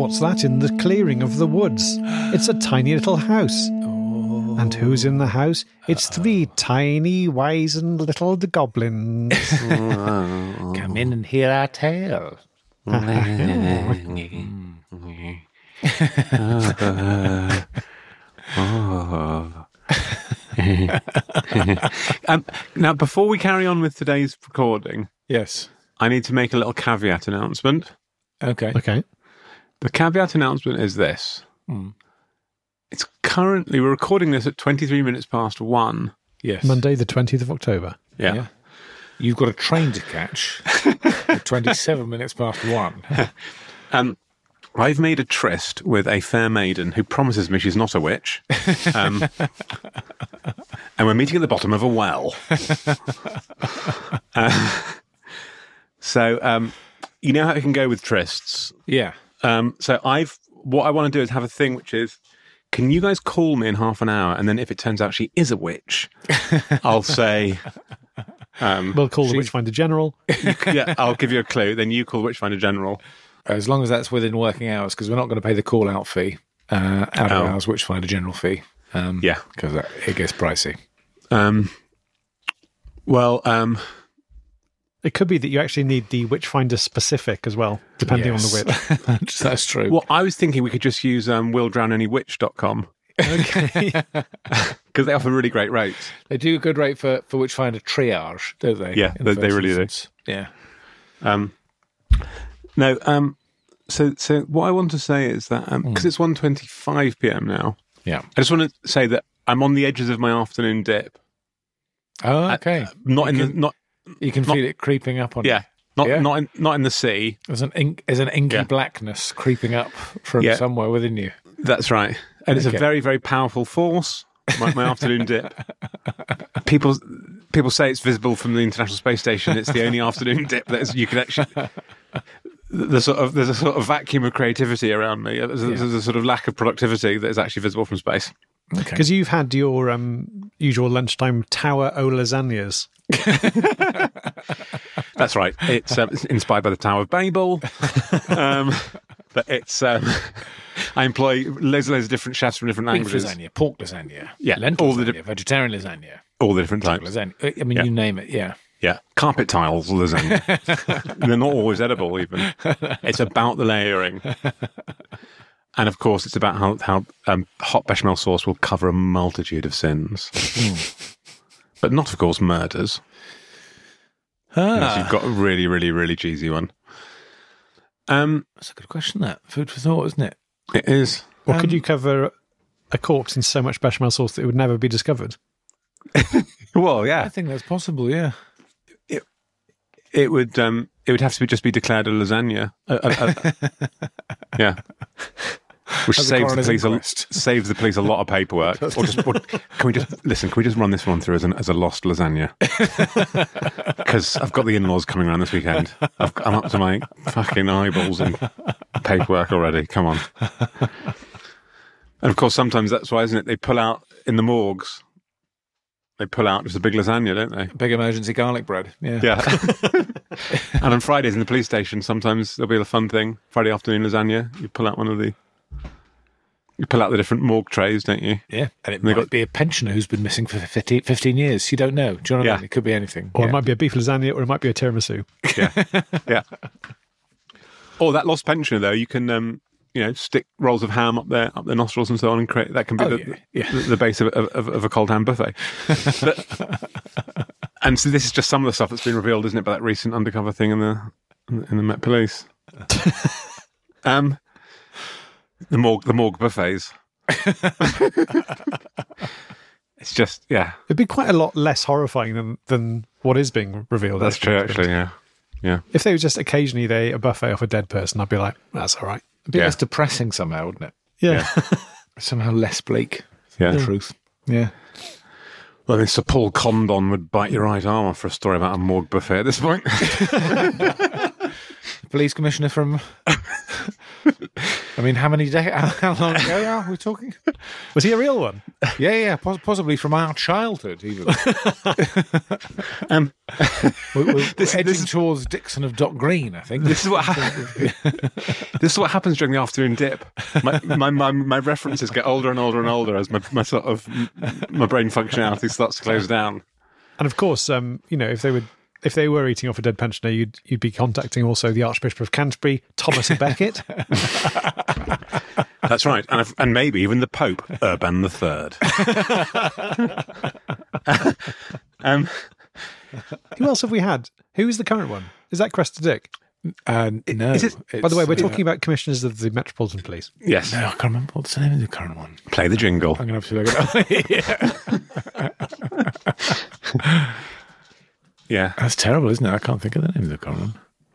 What's that in the clearing of the woods? It's a tiny little house. And who's in the house? It's 3 tiny, wizened little goblins. Come in and hear our tale. Now, before we carry on with today's recording, Yes. I need to make a little caveat announcement. Okay. Okay. The caveat announcement is this. It's currently, we're recording this at 23 minutes past 1. Yes. Monday, the 20th of October. Yeah. Yeah. You've got a train to catch at 27 minutes past 1. I've made a tryst with a fair maiden who promises me she's not a witch. And we're meeting at the bottom of a well. So you know how it can go with trysts. Yeah. So what I want to do is have a thing which is, can you guys call me in half an hour? And then if it turns out she is a witch, I'll say... We'll call the Witchfinder General. yeah, I'll give you a clue. Then you call Witchfinder General. As long as that's within working hours, because we're not going to pay the call-out fee, out of hours Witchfinder General fee. Yeah. Because it gets pricey. It could be that you actually need the Witchfinder specific as well, depending on the witch. That's true. Well, I was thinking we could just use willdrownanywitch.com. Okay. Because they offer really great rates. They do a good rate for Witchfinder triage, don't they? Yeah, in the they first really do. instance? Yeah. So what I want to say is that, because it's 1:25 p.m. now, Yeah. I just want to say that I'm on the edges of my afternoon dip. Oh, okay. You can feel it creeping up on you. Yeah. Not in the sea. There's an inky blackness creeping up from somewhere within you. That's right. And it's a very, very powerful force, my afternoon dip. People say it's visible from the International Space Station. It's the only afternoon dip that you can actually... There's a sort of vacuum of creativity around me. There's a sort of lack of productivity that is actually visible from space. Okay. Because you've had your usual lunchtime tower o lasagnas. That's right. It's inspired by the Tower of Babel. But it's... I employ loads of different chefs from different Beef languages. lasagna, pork lasagna, Yeah, lentil all the lasagna, vegetarian lasagna, all the different types. lasagna. I mean, you name it, yeah. Yeah, carpet tiles lasagna. They're not always edible, even. It's about the layering. And of course, it's about how hot bechamel sauce will cover a multitude of sins. But not, of course, murders. Unless you've got a really, really, really cheesy one. That's a good question, that. Food for thought, isn't it? It is. Or could you cover a corpse in so much bechamel sauce that it would never be discovered? Well, yeah. I think that's possible, yeah. It would have to just be declared a lasagna. Yeah. Which saves the police a lot of paperwork. Can we just run this one through as a lost lasagna? Because I've got the in-laws coming around this weekend. I'm up to my fucking eyeballs in paperwork already. Come on. And of course, sometimes that's why, isn't it? They pull out in the morgues. They pull out just a big lasagna, don't they? Big emergency garlic bread. Yeah. Yeah. And on Fridays in the police station, sometimes there'll be a fun thing. Friday afternoon lasagna. You pull out you pull out the different morgue trays, don't you? Yeah. And it might be a pensioner who's been missing for 15 years. You don't know. Do you know what I mean? It could be anything. Or it might be a beef lasagna, or it might be a tiramisu. Yeah. Yeah. Or that lost pensioner, though, you can... stick rolls of ham up their nostrils and so on, and create that can be the base of a cold ham buffet. And so this is just some of the stuff that's been revealed, isn't it, by that recent undercover thing in the Met Police. The morgue buffets. It's just it'd be quite a lot less horrifying than what is being revealed. That's true, actually. Yeah. If they were just occasionally they ate a buffet off a dead person, I'd be like, that's all right. A bit less depressing somehow, wouldn't it? Yeah. Somehow less bleak. Yeah. The truth. Yeah. Well, Sir Paul Condon would bite your right arm off for a story about a morgue buffet at this point. Police commissioner from I mean, how long ago are we talking? Was he a real one? Yeah, possibly from our childhood, even. We're edging towards Dixon of Dock Green, I think. This is what this is what happens during the afternoon dip. My references get older and older and older as my brain functionality starts to close down. And of course, if they were eating off a dead pensioner, you'd be contacting also the Archbishop of Canterbury, Thomas à Becket. That's right, and maybe even the Pope, Urban III. Who else have we had? Who is the current one? Is that Cressida Dick? No. By the way, we're talking about commissioners of the Metropolitan Police. Yes. No, I can't remember what's the name of the current one. Play the jingle. I'm going to have to look it up. Yeah. That's terrible, isn't it? I can't think of the name of the current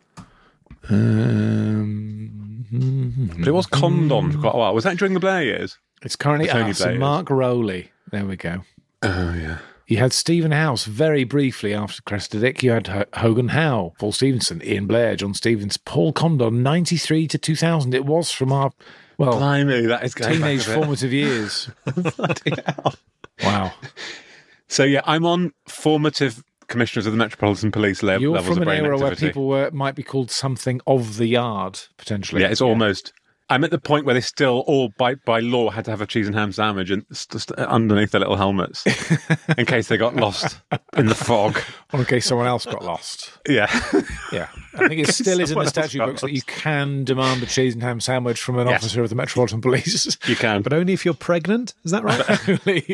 one. But it was Condon for quite a while. Was that during the Blair years? It's currently Blair Mark Rowley. There we go. Oh, yeah. You had Stephen House very briefly after Cressida Dick. You had Hogan Howe, Paul Stevenson, Ian Blair, John Stevens, Paul Condon, 93 to 2000. It was from our, Blimey, that is going teenage back formative years. Bloody hell. Wow. So, yeah, I'm on formative commissioners of the Metropolitan Police You're levels from of an brain era activity. where people might be called something of the yard, potentially. Yeah, it's almost... I'm at the point where they still all, by law, had to have a cheese and ham sandwich underneath their little helmets in case they got lost in the fog. Or in case someone else got lost. Yeah. Yeah. I think it still is in the someone else statute got books that lost. you can demand a cheese and ham sandwich from an officer of the Metropolitan Police. You can. But only if you're pregnant, is that right?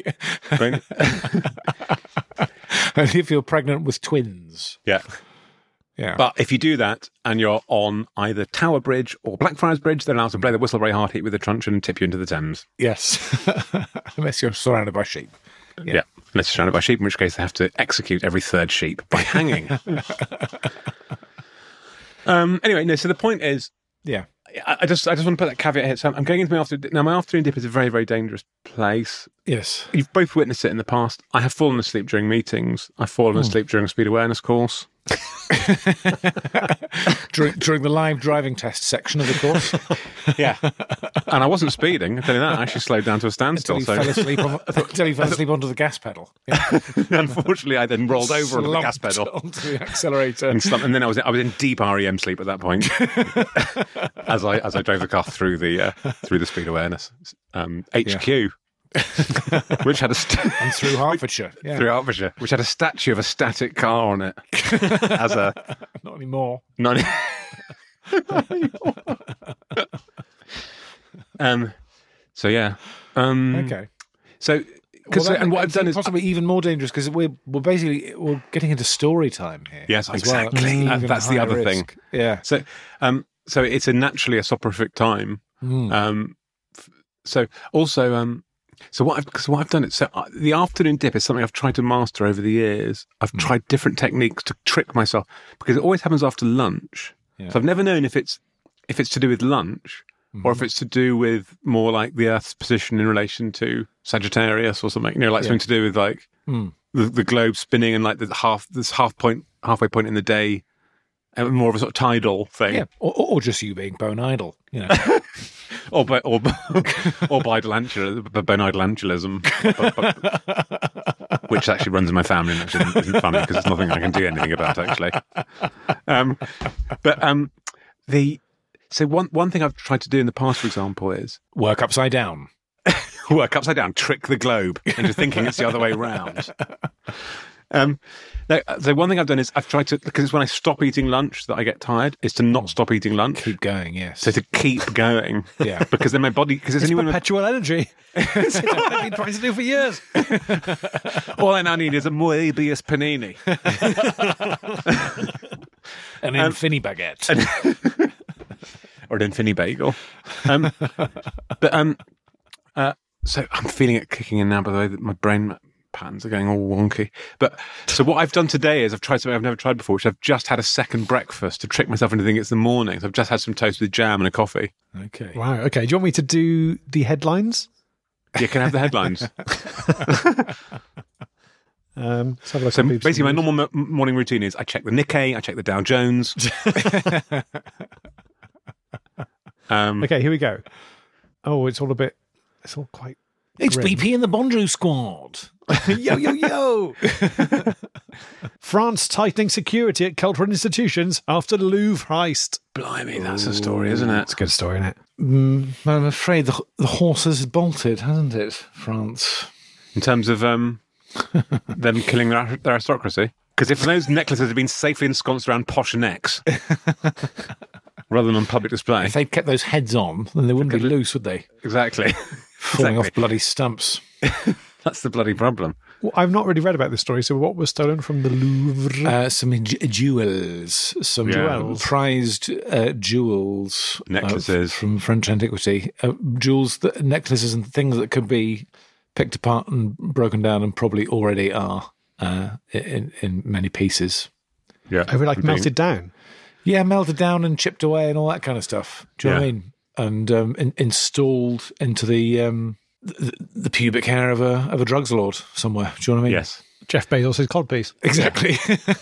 Only if you're pregnant with twins. Yeah. Yeah. But if you do that and you're on either Tower Bridge or Blackfriars Bridge, they're allowed to blow the whistle very hard, hit you with a truncheon and tip you into the Thames. Yes. Unless you're surrounded by sheep. Yeah. Unless you're surrounded by sheep, in which case they have to execute every third sheep by hanging. Anyway, no, so the point is, Yeah. I just want to put that caveat here. So I'm going into my afternoon. Now, my afternoon dip is a very, very dangerous place. Yes. You've both witnessed it in the past. I have fallen asleep during meetings. I've fallen asleep during a speed awareness course. during the live driving test section of the course. Yeah. And I wasn't speeding, I tell you that. I actually slowed down to a standstill. Until you fell asleep onto the gas pedal. Yeah. Unfortunately, I then rolled over onto the gas pedal. Onto the accelerator. And then I was in deep REM sleep at that point as I drove the car through the speed awareness HQ, which had and through Hertfordshire. Yeah. through Hertfordshire, which had a statue of a static car on it as a Not anymore. not so yeah Okay. so and what I've done is possibly even more dangerous because we're getting into story time here. Yes, as well. exactly. Even That's the higher other risk. thing. Yeah. So it's naturally a soporific time. So what I've done is the afternoon dip is something I've tried to master over the years. I've tried different techniques to trick myself because it always happens after lunch. Yeah. So I've never known if it's to do with lunch or if it's to do with more like the Earth's position in relation to Sagittarius or something. Something to do with like the globe spinning and like halfway point in the day. More of a sort of tidal thing, Yeah, or just you being bone idle, or bonidelangelism, which actually runs in my family, and actually isn't funny because it's nothing I can do anything about actually. So one thing I've tried to do in the past, for example, is work upside down. work upside down, trick the globe into thinking it's the other way round. So one thing I've done is I've tried to, because it's when I stop eating lunch that I get tired, is to not stop eating lunch. Keep going, yes. So to keep going. Yeah. Because then my body, because It's perpetual energy. It's what I've been trying to do for years. all I now need is a Moebius panini. An infini baguette. Or an infini bagel. So I'm feeling it kicking in now, by the way, that my brain patterns are going all wonky. But so what I've done today is I've tried something I've never tried before, which I've just had a second breakfast to trick myself into thinking it's the morning. So I've just had some toast with jam and a coffee. Okay. Wow. Okay. Do you want me to do the headlines? You can have the headlines. Let's have a look So at BBC basically, my News. normal morning routine is I check the Nikkei, I check the Dow Jones. Okay, here we go. Oh, it's all quite. It's grim. BP and the Bondrew Squad. Yo, yo, yo! France tightening security at cultural institutions after the Louvre heist. Blimey, that's a story, isn't it? It's a good story, isn't it? I'm afraid the horse has bolted, hasn't it, France? In terms of them killing their aristocracy? Because if those necklaces had been safely ensconced around posh necks, rather than on public display. If they'd kept those heads on, then they wouldn't be loose, would they? Exactly. Falling off bloody stumps. That's the bloody problem. Well, I've not really read about this story, so what was stolen from the Louvre? Some jewels, some prized jewels. Necklaces. From French antiquity. Jewels, necklaces and things that could be picked apart and broken down and probably already are in many pieces. Yeah. Over like melted down? Yeah, melted down and chipped away and all that kind of stuff. Do you know what I mean? And installed into the pubic hair of a drugs lord somewhere. Do you know what I mean? Yes. Jeff Bezos' codpiece. Exactly.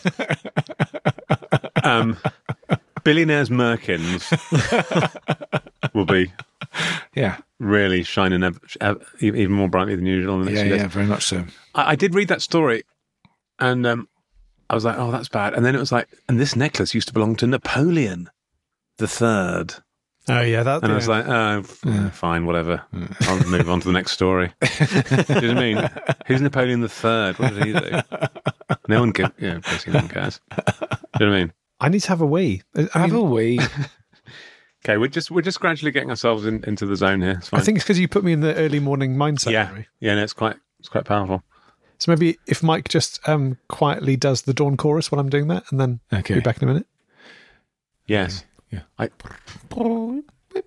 Billionaires' merkins will be really shining even more brightly than usual in the next few days. Yeah, very much so. I did read that story and I was like, oh, that's bad. And then it was like, and this necklace used to belong to Napoleon III. Oh, yeah. I was like, oh, fine, whatever. I'll move on to the next story. Do you know what I mean? Who's Napoleon III? What did he do? No one cares. Yeah, basically no one cares. Do you know what I mean? I need to have a wee. Have a wee. Okay, we're just gradually getting ourselves into the zone here. It's fine. I think it's because you put me in the early morning mindset. Yeah, Mary. yeah, no, it's quite powerful. So maybe if Mike just quietly does the dawn chorus while I'm doing that, and then be back in a minute. Yes. Yeah. Can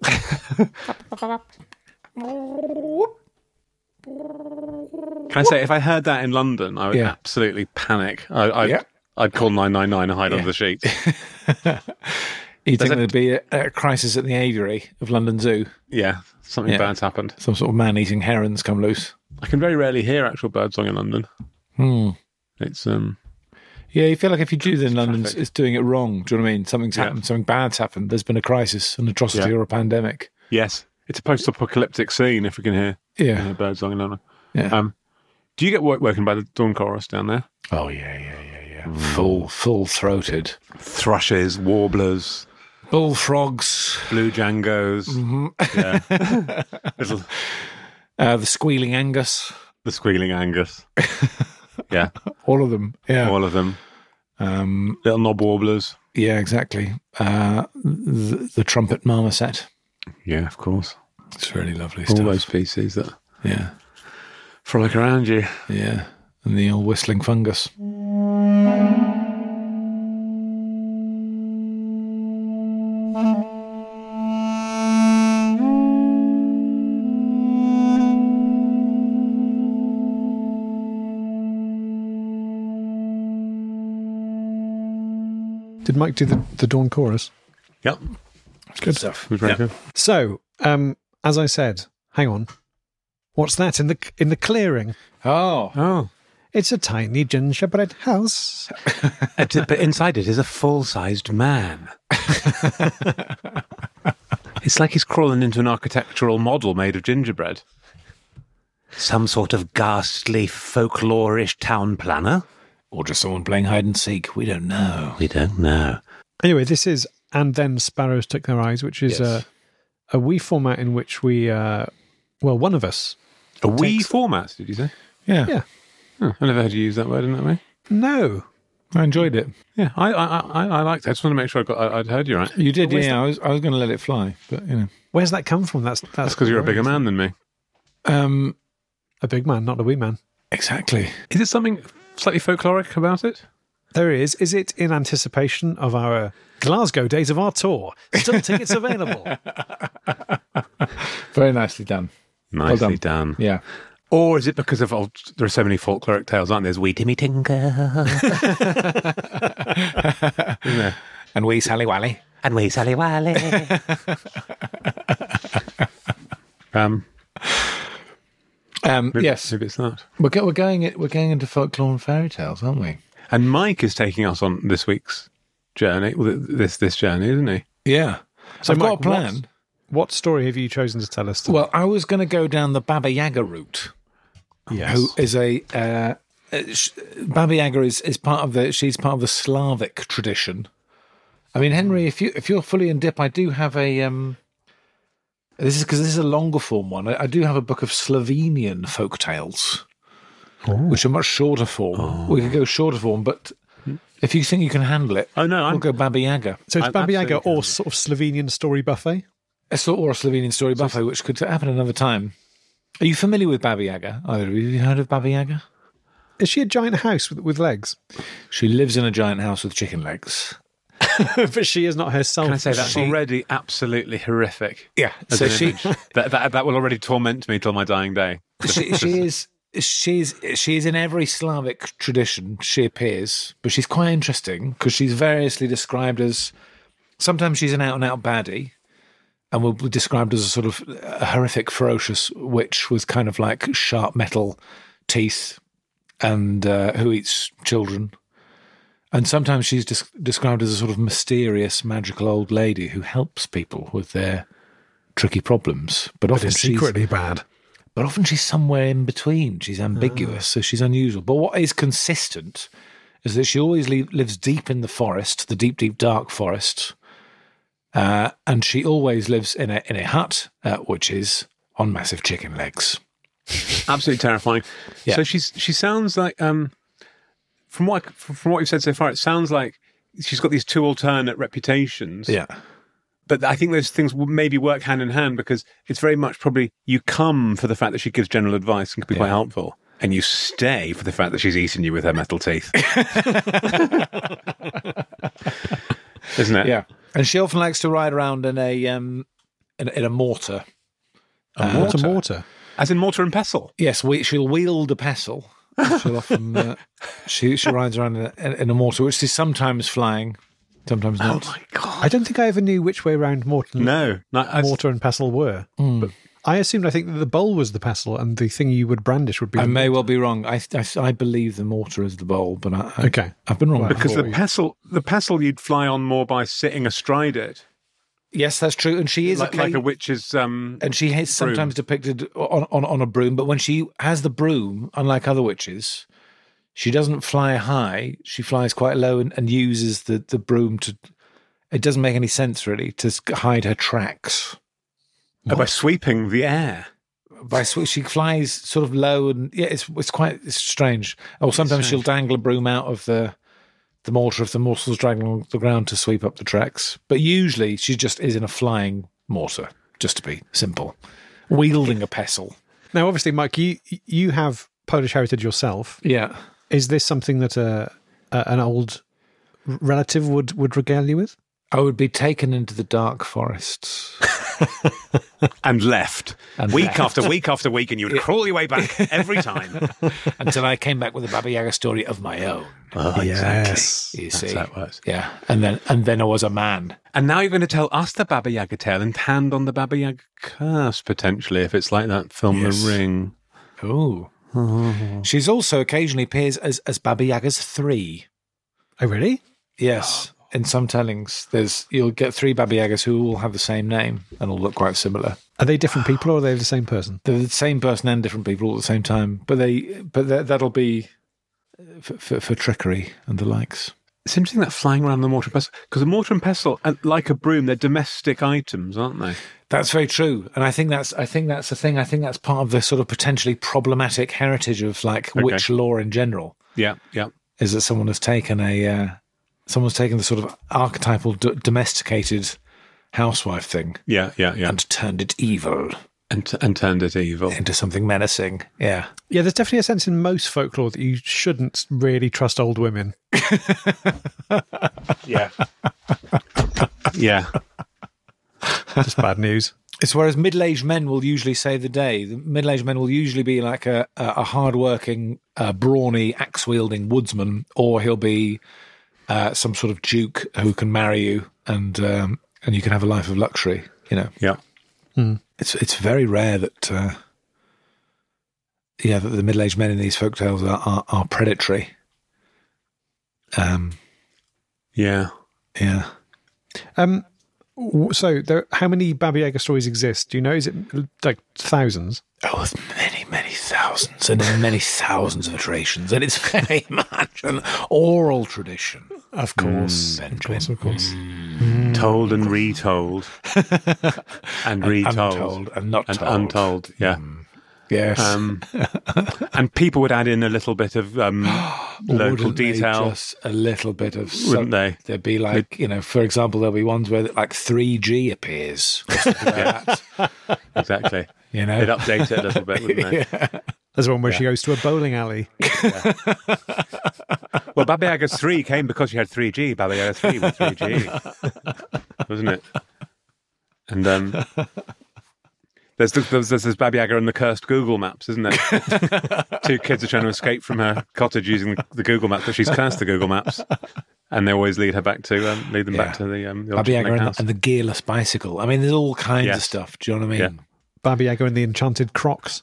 I say, if I heard that in London, I would absolutely panic. I'd call 999 and hide under the sheets. You think there'd be a crisis at the aviary of London Zoo? Yeah, something bad's happened. Some sort of man-eating herons come loose. I can very rarely hear actual birdsong in London. It's Yeah, you feel like if you do in London, it's doing it wrong. Do you know what I mean? Something's happened, something bad's happened. There's been a crisis, an atrocity, or a pandemic. Yes, it's a post-apocalyptic scene if we can hear birdsong in London. Yeah. Do you get woken by the dawn chorus down there? Oh, yeah. Full-throated. Thrushes, warblers. Bullfrogs. Blue Jangos. Mm-hmm. The squealing Angus. The squealing Angus. Yeah. All of them. Yeah. All of them. Little knob warblers. Yeah, exactly. The trumpet marmoset. Yeah, of course. It's really lovely stuff. All those species that frolic around you. Yeah. And the old whistling fungus. Did Mike do the dawn chorus? Yep. Good stuff. It was very good. So, as I said, hang on. What's that in the clearing? Oh. It's a tiny gingerbread house. But inside it is a full-sized man. It's like he's crawling into an architectural model made of gingerbread. Some sort of ghastly folklorish town planner. Or just someone playing hide and seek. We don't know. Anyway, this is And Then Sparrows Took Their Eyes, which is a wee format in which we, one of us. A wee format, did you say? Yeah. Oh, I never heard you use that word in that way. No. I enjoyed it. Yeah, I liked it. I just wanted to make sure I'd heard you right. You did, I was going to let it fly, but Where's that come from? That's because you're a bigger man than me. A big man, not a wee man. Exactly. Is it something slightly folkloric about it? There is. Is it in anticipation of our Glasgow Days of Our tour? Still tickets available. Very nicely done. Nicely done. Yeah. Or is it because of there are so many folkloric tales, aren't there? There's Wee Timmy Tinker. And Wee Sally Wally. And Wee Sally Wally. Yes. Maybe it's that. We're going into folklore and fairy tales, aren't we? And Mike is taking us on this week's journey. Well, this journey, isn't he? Yeah. So I've got a plan. what story have you chosen to tell us today? Well, I was going to go down the Baba Yaga route. Yes. Who is Baba Yaga is part of she's part of the Slavic tradition. I mean, Henry, if you're fully in dip, I do have a this is because this is a longer form one. I do have a book of Slovenian folk tales, which are much shorter form. We could go shorter form, but if you think you can handle it, we'll go Baba Yaga. So it's Baba Yaga or sort of Slovenian story buffet? Or a Slovenian story buffet, which could happen another time. Are you familiar with Baba Yaga? Either of you? Have you heard of Baba Yaga? Is she a giant house with legs? She lives in a giant house with chicken legs. But she is not herself. Can I say that's already absolutely horrific? Yeah. So that will already torment me till my dying day. She's in every Slavic tradition she appears, but she's quite interesting because she's variously described as, sometimes she's an out-and-out baddie, and will be described as a sort of a horrific, ferocious witch with kind of like sharp metal teeth and who eats children. And sometimes she's described as a sort of mysterious, magical old lady who helps people with their tricky problems. But often she's secretly bad. But often she's somewhere in between. She's ambiguous, so she's unusual. But what is consistent is that she always lives deep in the forest, the deep, deep, dark forest. And she always lives in a hut, which is on massive chicken legs. Absolutely terrifying. Yeah. So she sounds like, from what you've said so far, it sounds like she's got these two alternate reputations. Yeah. But I think those things will maybe work hand in hand because it's very much probably you come for the fact that she gives general advice and can be quite helpful, and you stay for the fact that she's eaten you with her metal teeth. Isn't it? Yeah. And she often likes to ride around in a mortar. A mortar? As in mortar and pestle? Yes, she'll wield a pestle. She'll often she rides around in a mortar, which is sometimes flying, sometimes not. Oh my God. I don't think I ever knew which way around mortar and pestle were. But I think that the bowl was the pestle and the thing you would brandish would be I may well be wrong. I believe the mortar is the bowl, but I've been wrong. Because the pestle you'd fly on more by sitting astride it. Yes, that's true. And she is like a witch's and she is sometimes depicted on a broom, but when she has the broom, unlike other witches, she doesn't fly high. She flies quite low and uses the broom to... It doesn't make any sense, really, to hide her tracks. By sweeping the air. She flies sort of low and... Yeah, it's strange. Or sometimes she'll dangle a broom out of the mortar if the mortar's dragging along the ground to sweep up the tracks. But usually she just is in a flying mortar, just to be simple, wielding a pestle. Now, obviously, Mike, you have Polish heritage yourself. Yeah. Is this something that an old relative would regale you with? I would be taken into the dark forests. And left. Week after week after week, and you would crawl your way back every time. Until I came back with a Baba Yaga story of my own. Oh, yes. Exactly. You see. That's how it works. Yeah. And then I was a man. And now you're going to tell us the Baba Yaga tale and hand on the Baba Yaga curse, potentially, if it's like that film The Ring. Oh. She's also occasionally appears as Baba Yaga's 3. Oh, really? Yes. In some tellings, you'll get 3 Baba Yagas who all have the same name and all look quite similar. Are they different people or are they the same person? They're the same person and different people all at the same time. But that'll be for trickery and the likes. It's interesting that flying around the mortar and pestle, because the mortar and pestle, like a broom, they're domestic items, aren't they? That's very true, and I think that's the thing. I think that's part of the sort of potentially problematic heritage of witch lore in general. Yeah, yeah. Is that someone's taken the sort of archetypal domesticated housewife thing, and turned it evil. And turned it evil. Into something menacing, yeah. Yeah, there's definitely a sense in most folklore that you shouldn't really trust old women. Yeah. Yeah. Just bad news. It's whereas middle-aged men will usually save the day. The middle-aged men will usually be like a hard-working, brawny, axe-wielding woodsman, or he'll be some sort of duke who can marry you and you can have a life of luxury, you know. Yeah. Mm. It's very rare that that the middle-aged men in these folktales are predatory. Yeah. Yeah. So, how many Baba Yaga stories exist? Do you know? Is it like thousands? Oh, it's many, many thousands, and many thousands of iterations, and it's very much an oral tradition. Of course, Benjamin. of course. Told and retold, and retold, untold, and not and told. untold. Yeah. Yes. And people would add in a little bit of local Wouldn't they detail. just a little bit of, Wouldn't they? There'd be like, for example, there'll be ones where like 3G appears. Or something like that. Exactly. You know, They'd update it a little bit, wouldn't they? There's one where she goes to a bowling alley. Well, Baba Yaga 3 came because you had 3G. Baba Yaga 3 with 3G, wasn't it? And there's this Baba Yaga and the cursed Google Maps, isn't there? 2 kids are trying to escape from her cottage using the Google Maps, but she's cursed the Google Maps, and they always lead them back to the Baba Yaga and the gearless bicycle. I mean, there's all kinds of stuff. Do you know what I mean? Yeah. Baba Yaga and the enchanted Crocs.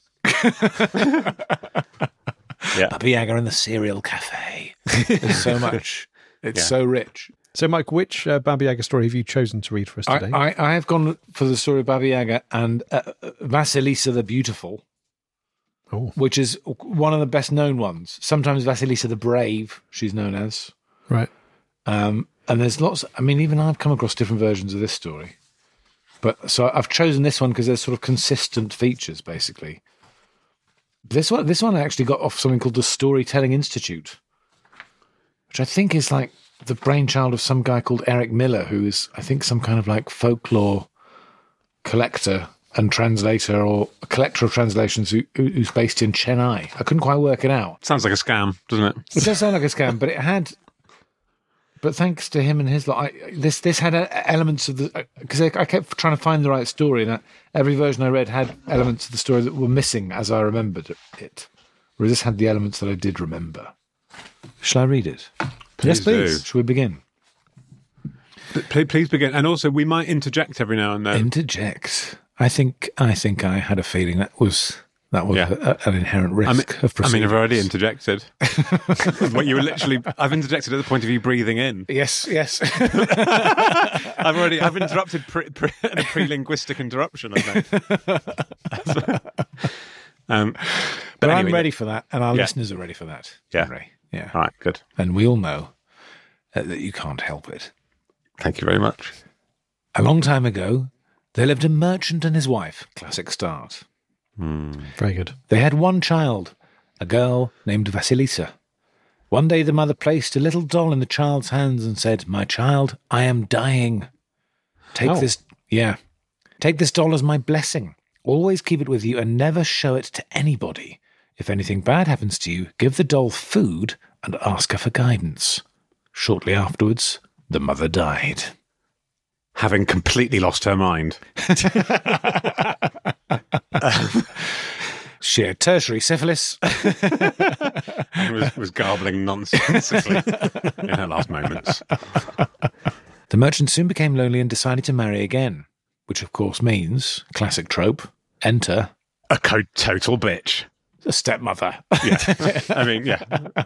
Yeah. Baba Yaga and the cereal cafe. There's so much. It's so rich. So, Mike, which Baba Yaga story have you chosen to read for us today? I have gone for the story of Baba Yaga and Vasilisa the Beautiful, which is one of the best known ones. Sometimes Vasilisa the Brave, she's known as. Right. And there's lots. I mean, even I've come across different versions of this story. But so I've chosen this one because there's sort of consistent features, basically. This one I actually got off something called the Storytelling Institute, which I think is like the brainchild of some guy called Eric Miller, who is, I think, some kind of like folklore collector and translator, or a collector of translations who's based in Chennai. I couldn't quite work it out. Sounds like a scam, doesn't it? It does sound like a scam, but it had. But thanks to him and his lot, this had elements of the, because I kept trying to find the right story, and every version I read had elements of the story that were missing as I remembered it. Whereas this had the elements that I did remember. Shall I read it? Yes, please. Shall we begin? Please begin. And also, we might interject every now and then. Interject. I think I had a feeling that was an inherent risk of proceedings. I've already interjected. What you were literally, I've interjected at the point of you breathing in. Yes. I've interrupted a pre-linguistic interruption, I think. But anyway, I'm ready for that, and our listeners are ready for that. Yeah. Henry. Yeah. All right, good. And we all know that you can't help it. Thank you very much. A long time ago, there lived a merchant and his wife. Classic start. Very good. They had one child, a girl named Vasilisa. One day the mother placed a little doll in the child's hands and said, "My child, I am dying. Take this doll as my blessing. Always keep it with you and never show it to anybody. If anything bad happens to you, give the doll food and ask her for guidance." Shortly afterwards, the mother died. Having completely lost her mind. She had tertiary syphilis. And was garbling nonsensically in her last moments. The merchant soon became lonely and decided to marry again, which of course means, classic trope, enter a total bitch. a stepmother. Yeah. I mean, yeah.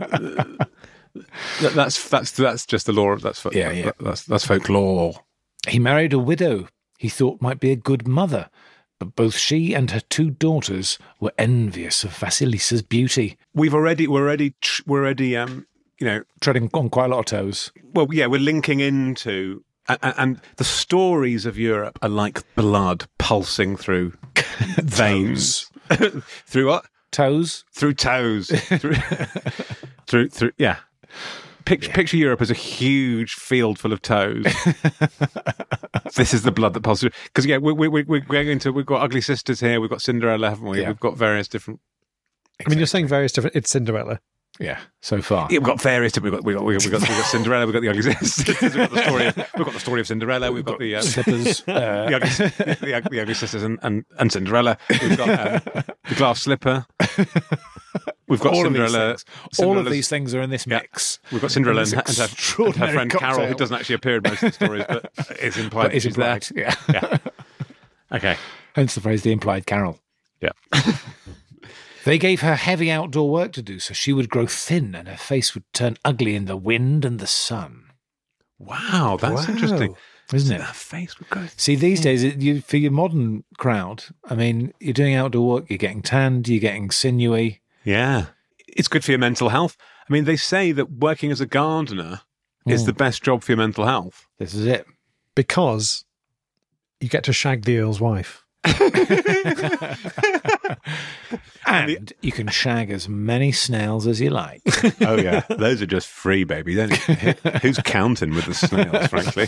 That's just the law of that's folklore. He married a widow he thought might be a good mother, but both she and her 2 daughters were envious of Vasilisa's beauty. We're already Treading on quite a lot of toes. well, yeah, we're linking into and the stories of Europe are like blood pulsing through veins. Through what? Toes? Through toes. through yeah. Picture Europe as a huge field full of toes. This is the blood that pulses. Because we're going into. We've got Ugly Sisters here. We've got Cinderella, haven't we? Yeah. We've got various different. I mean, you're saying various different. It's Cinderella. Yeah, so far. Yeah, we've got various different. We've got Cinderella. We've got the Ugly Sisters. We've got the story of Cinderella. We've got the slippers. the Ugly Sisters and Cinderella. We've got the glass slipper. We've got all Cinderella. All of these things are in this mix. We've got Cinderella and her friend Carol, who doesn't actually appear in most of the stories, but is implied. But is she's implied, there. yeah. Okay. Hence the phrase, the implied Carol. Yeah. They gave her heavy outdoor work to do, so she would grow thin and her face would turn ugly in the wind and the sun. Wow, that's interesting. isn't it? Her face would grow. See, these days, for your modern crowd, I mean, you're doing outdoor work, you're getting tanned, you're getting sinewy. Yeah. It's good for your mental health. I mean, they say that working as a gardener is the best job for your mental health. This is it. Because you get to shag the Earl's wife. And you can shag as many snails as you like. Oh, yeah. Those are just free, baby. Who's counting with the snails, frankly?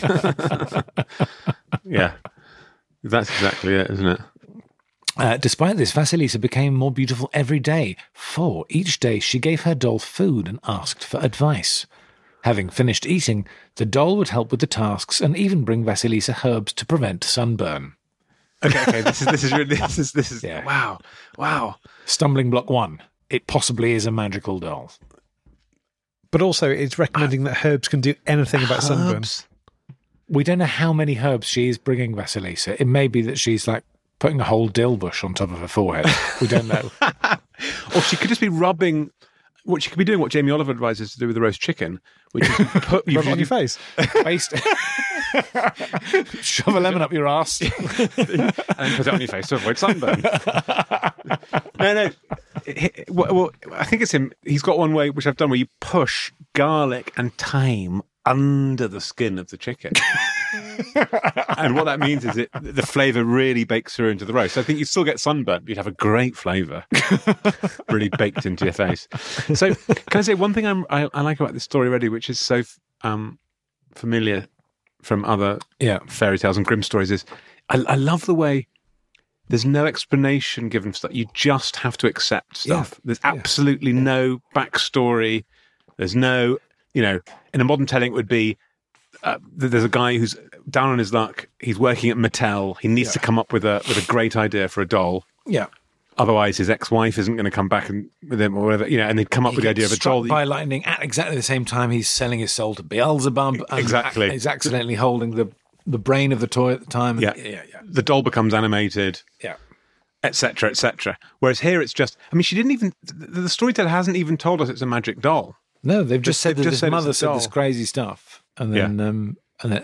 Yeah. That's exactly it, isn't it? Despite this, Vasilisa became more beautiful every day, for each day she gave her doll food and asked for advice. Having finished eating, the doll would help with the tasks and even bring Vasilisa herbs to prevent sunburn. Okay. This is really Yeah. Wow. Stumbling block 1. It possibly is a magical doll. But also, it's recommending that herbs can do anything about sunburn. Herbs? We don't know how many herbs she is bringing Vasilisa. It may be that she's like putting a whole dill bush on top of her forehead. We don't know. Or she could just be rubbing. What she could be doing, what Jamie Oliver advises to do with the roast chicken, which is Rub it on your face. Paste. Shove a lemon up your ass. and put it on your face to avoid sunburn. No. Well, I think it's him. He's got one way, which I've done, where you push garlic and thyme under the skin of the chicken. And what that means is the flavour really bakes through into the roast. So I think you'd still get sunburn, but you'd have a great flavour really baked into your face. So can I say one thing I like about this story already, which is so familiar from other fairy tales and Grimm stories, is I love the way there's no explanation given for stuff. You just have to accept stuff. Yeah. There's absolutely no backstory. There's no, in a modern telling it would be, there's a guy who's down on his luck. He's working at Mattel. He needs to come up with a great idea for a doll. Yeah. Otherwise, his ex-wife isn't going to come back with him or whatever. And they'd come up with the idea of a doll. By lightning at exactly the same time he's selling his soul to Beelzebub. And exactly. He's accidentally holding the brain of the toy at the time. Yeah. The doll becomes animated. Yeah. Etc. Etc. Whereas here it's just. I mean, she didn't even. The storyteller hasn't even told us it's a magic doll. No, they've just said that his said mother it's a said doll. this crazy stuff, and then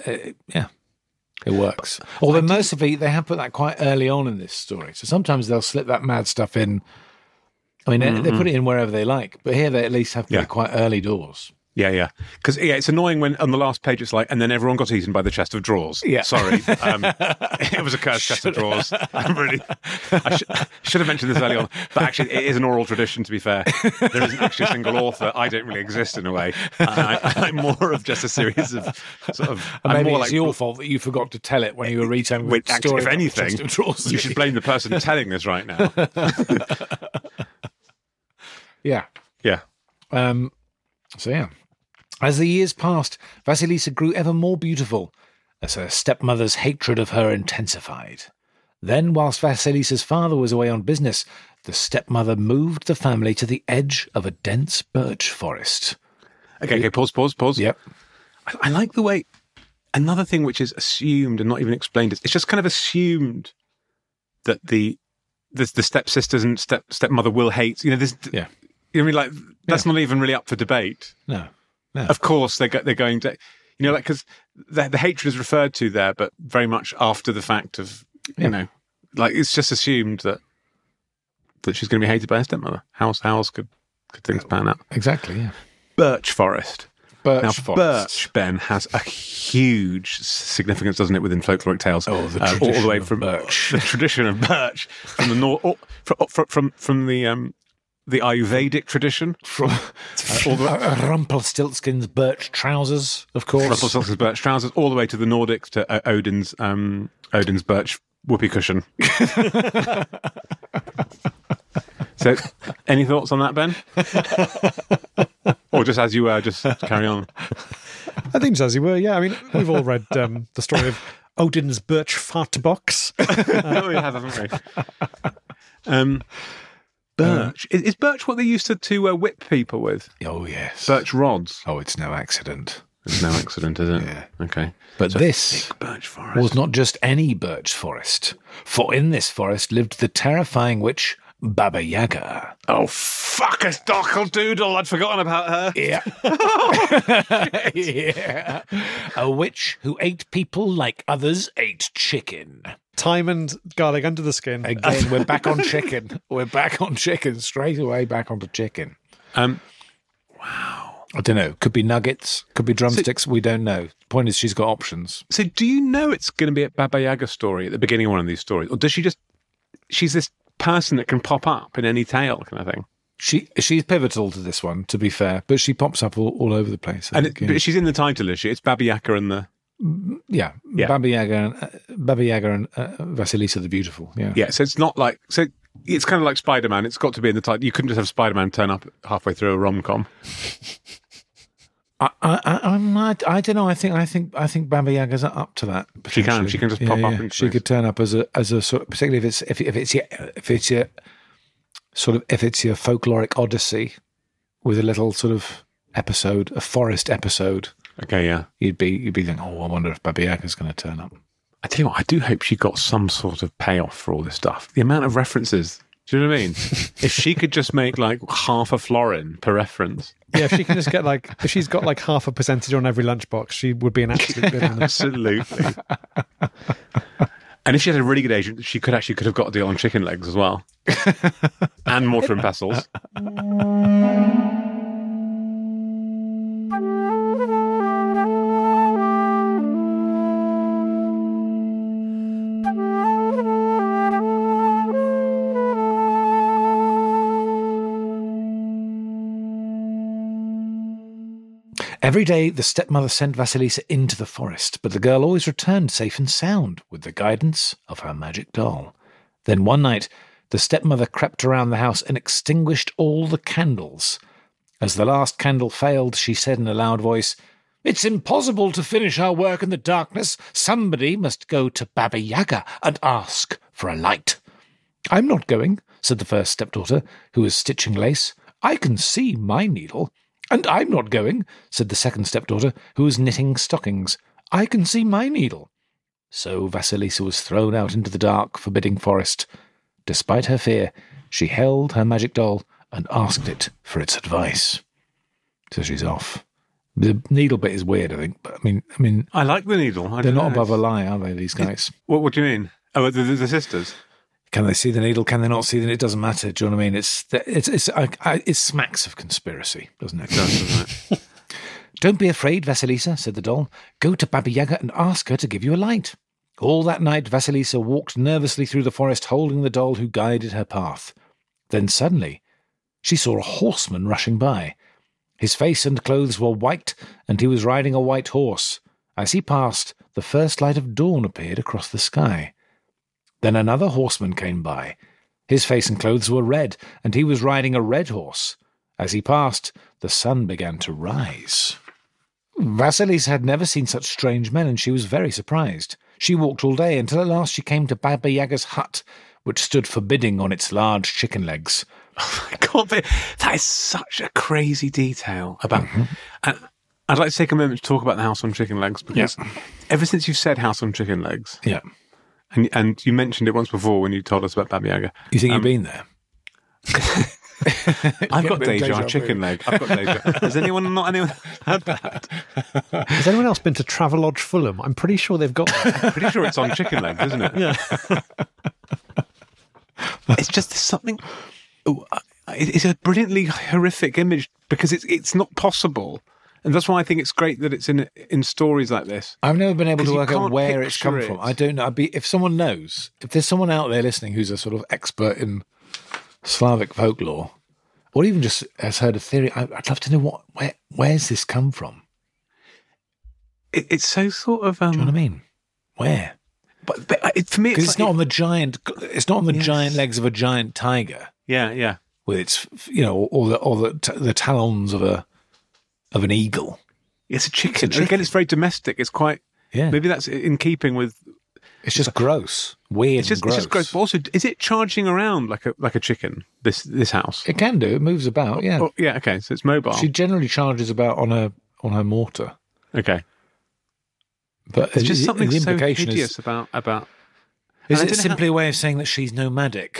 it works. Although mercifully, they have put that quite early on in this story, so sometimes they'll slip that mad stuff in. I mean, they put it in wherever they like, but here they at least have put it quite early doors. Yeah. Because it's annoying when on the last page it's like, and then everyone got eaten by the chest of drawers. Yeah. Sorry. It was a cursed chest of drawers. I should have mentioned this early on, but actually it is an oral tradition, to be fair. There isn't actually a single author. I don't really exist in a way. I'm more of just a series of sort of... And maybe more it's your fault that you forgot to tell it when you were retelling the story. If anything, chest of drawers. you should blame the person telling this right now. Yeah. Yeah. As the years passed, Vasilisa grew ever more beautiful as her stepmother's hatred of her intensified. Then, whilst Vasilisa's father was away on business, the stepmother moved the family to the edge of a dense birch forest. Okay, pause. Yep. I like the way... Another thing which is assumed and not even explained, it's just kind of assumed that the stepsisters and stepmother will hate... this... Yeah. You know what I mean? Like, that's not even really up for debate. No. Of course, they're going to, because the hatred is referred to there, but very much after the fact of, it's just assumed that she's going to be hated by her stepmother. How else could things pan out? Exactly, yeah. Birch forest. Forest. Birch, Ben, has a huge significance, doesn't it, within folkloric tales? Oh, the tradition all the way of from birch. The tradition of birch from the north, from the Ayurvedic tradition, From Rumpelstiltskin's birch trousers, of course. Rumpelstiltskin's birch trousers, all the way to the Nordics, to Odin's birch whoopee cushion. So, any thoughts on that, Ben? Or just as you were, just carry on. I think just as you were, yeah. I mean, we've all read the story of Odin's birch fart box. We have, haven't we? Birch. Is birch what they used to whip people with? Oh, yes. Birch rods. Oh, it's no accident. It's no accident, is it? Yeah. Okay. But So this thick birch forest was not just any birch forest, for in this forest lived the terrifying witch Baba Yaga. Oh, Fuck us, Dockle-Doodle. I'd forgotten about her. Yeah. Yeah. A witch who ate people like others ate chicken. Thyme and garlic under the skin. Again, we're back on chicken. We're back on chicken. Straight away back onto chicken. Wow. I don't know. Could be nuggets. Could be drumsticks. We don't know. The point is she's got options. So do you know it's going to be a Baba Yaga story at the beginning of one of these stories? Or does she just... She's this person that can pop up in any tale kind of thing? She's pivotal to this one, to be fair, but she pops up all over the place. But she's in the title, is she? It's Baba Yaga and the... Yeah. Baba Yaga and Vasilisa the Beautiful. Yeah. Yeah, so it's not like... So it's kind of like Spider-Man. It's got to be in the title. You couldn't just have Spider-Man turn up halfway through a rom-com. I don't know. I think Baba Yaga's up to that. She can just pop up. And she could turn up as a sort of, particularly if it's your folkloric odyssey with a little sort of episode, a forest episode. Okay, yeah. You'd be thinking, I wonder if Baba Yaga's going to turn up. I tell you what, I do hope she got some sort of payoff for all this stuff. The amount of references. Do you know what I mean? If she could just make like half a florin per reference. Yeah, if she can just get if she's got like half a percentage on every lunchbox, she would be an absolute billionaire. Absolutely. And if she had a really good agent, she could have got a deal on chicken legs as well. And mortar and pestles. Every day, the stepmother sent Vasilisa into the forest, but the girl always returned safe and sound with the guidance of her magic doll. Then one night, the stepmother crept around the house and extinguished all the candles. As the last candle failed, she said in a loud voice, "It's impossible to finish our work in the darkness. Somebody must go to Baba Yaga and ask for a light." "I'm not going," said the first stepdaughter, who was stitching lace. "I can see my needle." "And I'm not going," said the second stepdaughter, who was knitting stockings. "I can see my needle." So Vasilisa was thrown out into the dark, forbidding forest. Despite her fear, she held her magic doll and asked it for its advice. So she's off. The needle bit is weird, I think. But I mean, I like the needle. They're not above a lie, are they? These guys. What do you mean? Oh, the sisters. Can they see the needle? Can they not see the needle? It doesn't matter. Do you know what I mean? It smacks of conspiracy, doesn't it? It does, doesn't it? "Don't be afraid, Vasilisa," said the doll. "Go to Baba Yaga and ask her to give you a light." All that night, Vasilisa walked nervously through the forest, holding the doll who guided her path. Then suddenly, she saw a horseman rushing by. His face and clothes were white, and he was riding a white horse. As he passed, the first light of dawn appeared across the sky. Then another horseman came by. His face and clothes were red, and he was riding a red horse. As he passed, the sun began to rise. Vasilisa had never seen such strange men, and she was very surprised. She walked all day, until at last she came to Baba Yaga's hut, which stood forbidding on its large chicken legs. Oh my God, that is such a crazy detail about... And I'd like to take a moment to talk about the house on chicken legs, because ever since you said house on chicken legs... Yeah. And you mentioned it once before when you told us about Baba Yaga. You think you've been there? I've got deja chicken leg. I've got deja. Has anyone had that? Has anyone else been to Travelodge Fulham? I'm pretty sure they've got that. I'm pretty sure it's on chicken legs, isn't it? Yeah. It's just something... It's a brilliantly horrific image because it's not possible. And that's why I think it's great that it's in stories like this. I've never been able to work out where it's come from. I don't know. If someone knows, if there's someone out there listening who's a sort of expert in Slavic folklore, or even just has heard a theory, I'd love to know where's this come from? It's so sort of... Do you know what I mean? Where? But for me, it's not on the giant. It's not on the giant legs of a giant tiger. Yeah, yeah. With its, or the talons of an eagle. It's a chicken. And again, it's very domestic. It's quite... Yeah. Maybe that's in keeping with... It's just gross. Weird. It's just gross. But also, is it charging around like a chicken, this house? It can do. It moves about, yeah. Oh, yeah, okay. So it's mobile. She generally charges about on her mortar. Okay. But there's just something so hideous about... Is it simply a way of saying that she's nomadic?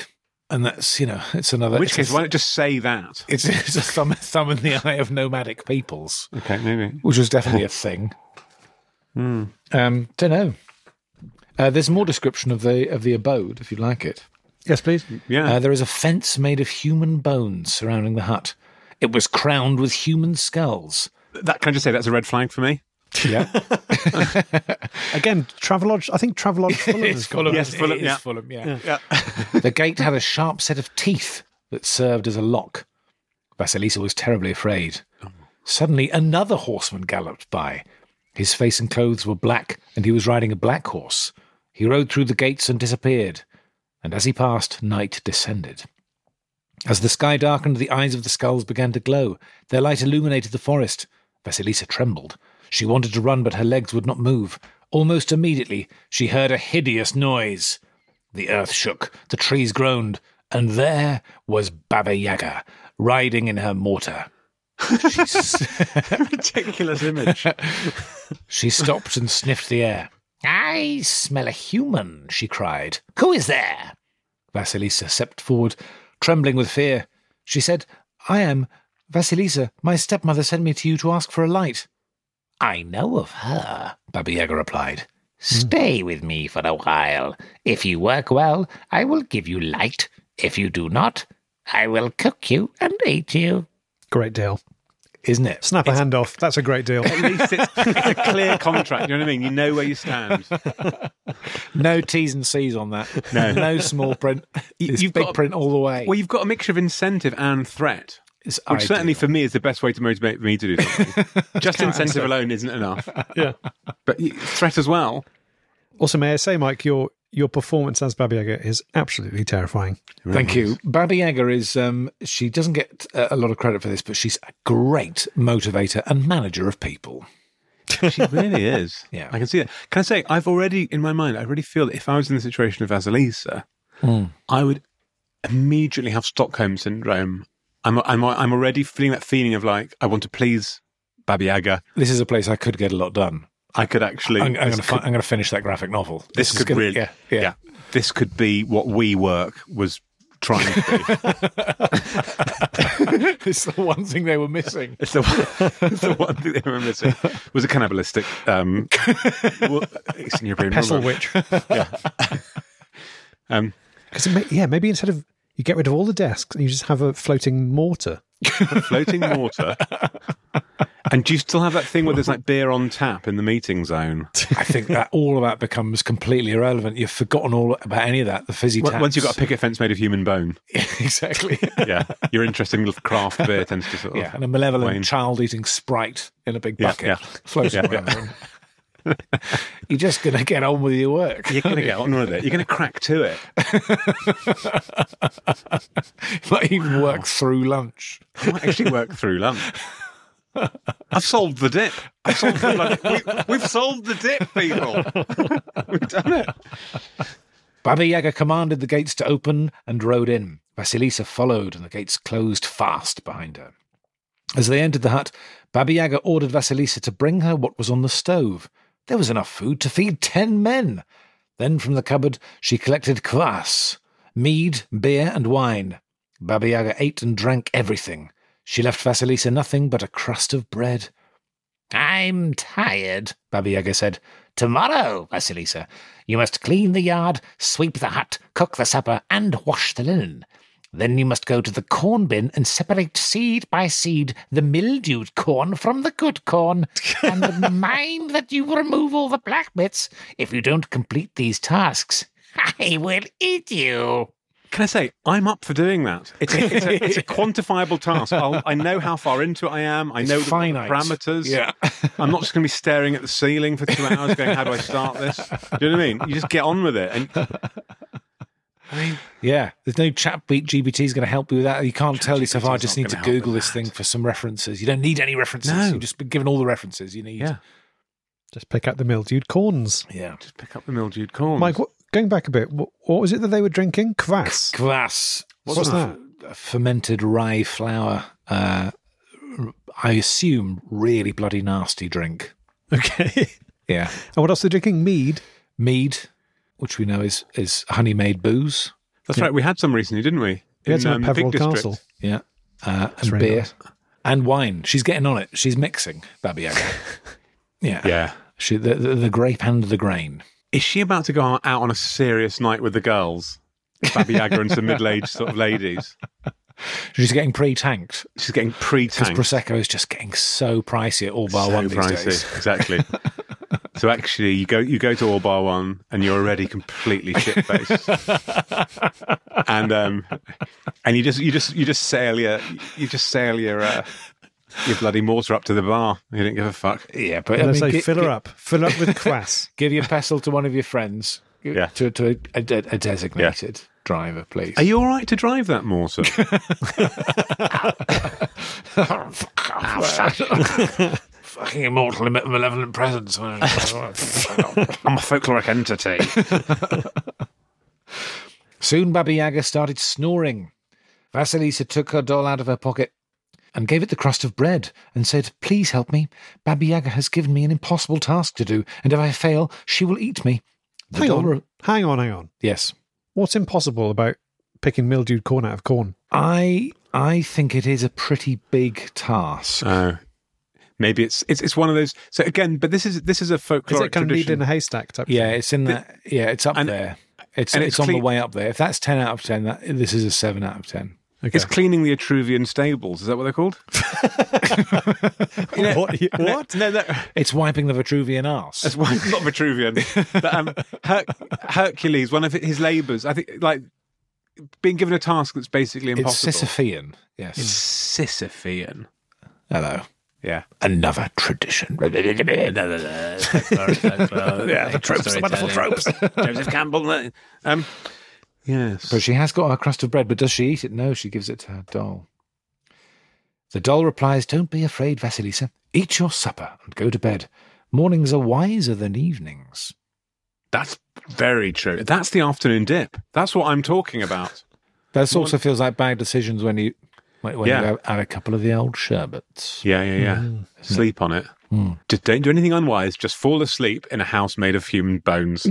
And that's, it's another... In which case, why not just say that? It's a thumb in the eye of nomadic peoples. Okay, maybe. Which was definitely a thing. Don't know. There's more description of the abode, if you'd like it. Yes, please. Yeah. There is a fence made of human bones surrounding the hut. It was crowned with human skulls. That, can I just say that's a red flag for me? Yeah. Again, Travelodge. I think Travelodge Fulham is Fulham. Yes, Fulham, It is yeah. Fulham, yeah. The gate had a sharp set of teeth that served as a lock. Vasilisa was terribly afraid. Suddenly, another horseman galloped by. His face and clothes were black, and he was riding a black horse. He rode through the gates and disappeared. And as he passed, night descended. As the sky darkened, the eyes of the skulls began to glow. Their light illuminated the forest. Vasilisa trembled. She wanted to run, but her legs would not move. Almost immediately, she heard a hideous noise. The earth shook, the trees groaned, and there was Baba Yaga, riding in her mortar. Ridiculous image. She stopped and sniffed the air. "I smell a human," she cried. "Who is there?" Vasilisa stepped forward, trembling with fear. She said, "I am Vasilisa. My stepmother sent me to you to ask for a light." "I know of her," Baba Yaga replied. "Stay with me for a while. If you work well, I will give you light. If you do not, I will cook you and eat you." Great deal. Isn't it? Snap a hand off. That's a great deal. At least it's a clear contract. You know what I mean? You know where you stand. No T's and C's on that. No small print. You've big print all the way. Well, you've got a mixture of incentive and threat. Which certainly for me is the best way to motivate me to do something. Just incentive alone isn't enough. Yeah. But threat as well. Also, may I say, Mike, your performance as Baba Yaga is absolutely terrifying. Thank you. Baba Yaga is, she doesn't get a lot of credit for this, but she's a great motivator and manager of people. She really is. Yeah. I can see that. Can I say, I already feel that if I was in the situation of Vasilisa, I would immediately have Stockholm syndrome. I'm already feeling that feeling of like, I want to please Baba Yaga. This is a place I could get a lot done. I could actually... I'm going to finish that graphic novel. This could really... Yeah. This could be what WeWork was trying to be. It's the one thing they were missing. It's the one thing they were missing. Was a cannibalistic... Eastern European Pestle witch. Yeah. Because maybe instead of... You get rid of all the desks and you just have a floating mortar. A floating mortar. And do you still have that thing where there's like beer on tap in the meeting zone? I think that all of that becomes completely irrelevant. You've forgotten all about any of that. The fizzy taps. Once you've got a picket fence made of human bone. Exactly. Yeah. Your interesting little craft beer tends to sort of... Yeah, and a malevolent child eating Sprite in a big bucket floating around the room. You're just going to get on with your work. You're going to get on with it. You're going to crack to it. Might even work through lunch. I might actually work through lunch. I've solved the dip. We've solved the dip, people. We've done it. Baba Yaga commanded the gates to open and rode in. Vasilisa followed, and the gates closed fast behind her. As they entered the hut, Baba Yaga ordered Vasilisa to bring her what was on the stove. There was enough food to feed 10 men. Then from the cupboard she collected kvass, mead, beer, and wine. Baba Yaga ate and drank everything. She left Vasilisa nothing but a crust of bread. "I'm tired," Baba Yaga said. "Tomorrow, Vasilisa, you must clean the yard, sweep the hut, cook the supper, and wash the linen. Then you must go to the corn bin and separate seed by seed the mildewed corn from the good corn. And mind that you remove all the black bits. If you don't complete these tasks, I will eat you." Can I say, I'm up for doing that. It's a quantifiable task. I know how far into it I am. I know the parameters. Yeah. I'm not just going to be staring at the ceiling for 2 hours going, how do I start this? Do you know what I mean? You just get on with it. And yeah, there's no chat GPT is going to help you with that. You can't tell yourself, I just need to Google this thing for some references. You don't need any references. No. You've just been given all the references you need. Yeah. Just pick up the mildewed corns. Yeah. Just pick up the mildewed corn. Mike, going back a bit, what was it that they were drinking? Kvass. Kvass. What's that? A fermented rye flour. I assume really bloody nasty drink. Okay. Yeah. And what else are they drinking? Mead. Mead, which we know is honey-made booze. That's right. We had some recently, didn't we? We had some at Vic Peveril District. Castle. Yeah. And really beer. nice. And wine. She's getting on it. She's mixing, Baba Yaga. Yeah. Yeah. The grape and the grain. Is she about to go out on a serious night with the girls? Baba Yaga and some middle-aged sort of ladies. She's getting pre-tanked. She's getting Because pre-tanked. Prosecco is just getting so pricey at All Bar So One these pricey. days. Exactly. So actually, you go to All Bar One and you're already completely shit-faced, and you just sail your bloody mortar up to the bar. You don't give a fuck. Yeah, but And I say, fill her up with Crass. Give your pestle to one of your friends. Yeah. To a designated driver, please. Are you all right to drive that mortar? Fucking immortal, malevolent presence. I'm a folkloric entity. Soon Baba Yaga started snoring. Vasilisa took her doll out of her pocket and gave it the crust of bread and said, "Please help me. Baba Yaga has given me an impossible task to do, and if I fail, she will eat me." The doll Hang on. Yes. What's impossible about picking mildewed corn out of corn? I think it is a pretty big task. Maybe it's one of those. So again, but this is a folkloric Is it kind of tradition. needed in a haystack type Yeah, thing? it's in that. Yeah, it's up there. It's on the way up there. If that's 10 out of 10, this is a 7 out of 10. Okay. It's cleaning the Etruvian stables. Is that what they're called? What? No. It's wiping the Vitruvian arse. That's why not Vitruvian. But Hercules, one of his labours, I think, like being given a task that's basically impossible. It's Sisyphean. Yes. Sisyphean. Hello. Yeah. Another tradition. Yeah, the tropes, the wonderful tropes. Joseph Campbell. Yes. But she has got her crust of bread, but does she eat it? No, she gives it to her doll. The doll replies, "Don't be afraid, Vasilisa. Eat your supper and go to bed. Mornings are wiser than evenings." That's very true. That's the afternoon dip. That's what I'm talking about. That also feels like bad decisions when you add a couple of the old sherbets. Yeah. Sleep on it. Just don't do anything unwise. Just fall asleep in a house made of human bones.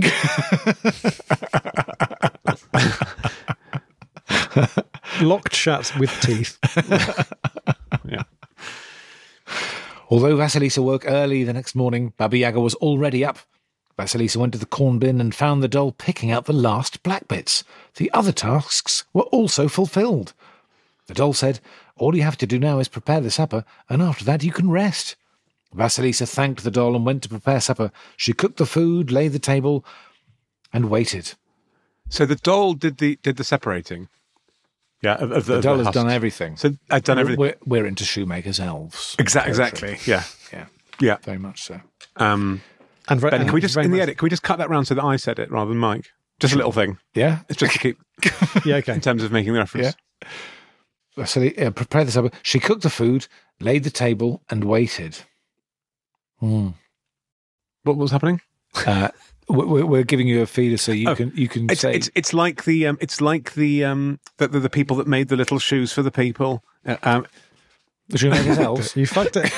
Locked shut with teeth. Yeah. Although Vasilisa woke early the next morning, Baba Yaga was already up. Vasilisa went to the corn bin and found the doll picking out the last black bits. The other tasks were also fulfilled. The doll said, "All you have to do now is prepare the supper, and after that you can rest." Vasilisa thanked the doll and went to prepare supper. She cooked the food, laid the table, and waited. So the doll did the separating. Yeah, The doll has done everything. So I've done everything. We're into shoemakers' elves. Exactly. Yeah. Very much so. And Ben, can we just in the edit? Can we just cut that round so that I said it rather than Mike? Just a little thing. Yeah? It's just to keep Yeah, okay. in terms of making the reference. Yeah. So prepared the supper. She cooked the food, laid the table, and waited. What was happening? We're giving you a feeder so you can say It's like the people that made the little shoes for the people. the shoemakers' elves. You fucked it.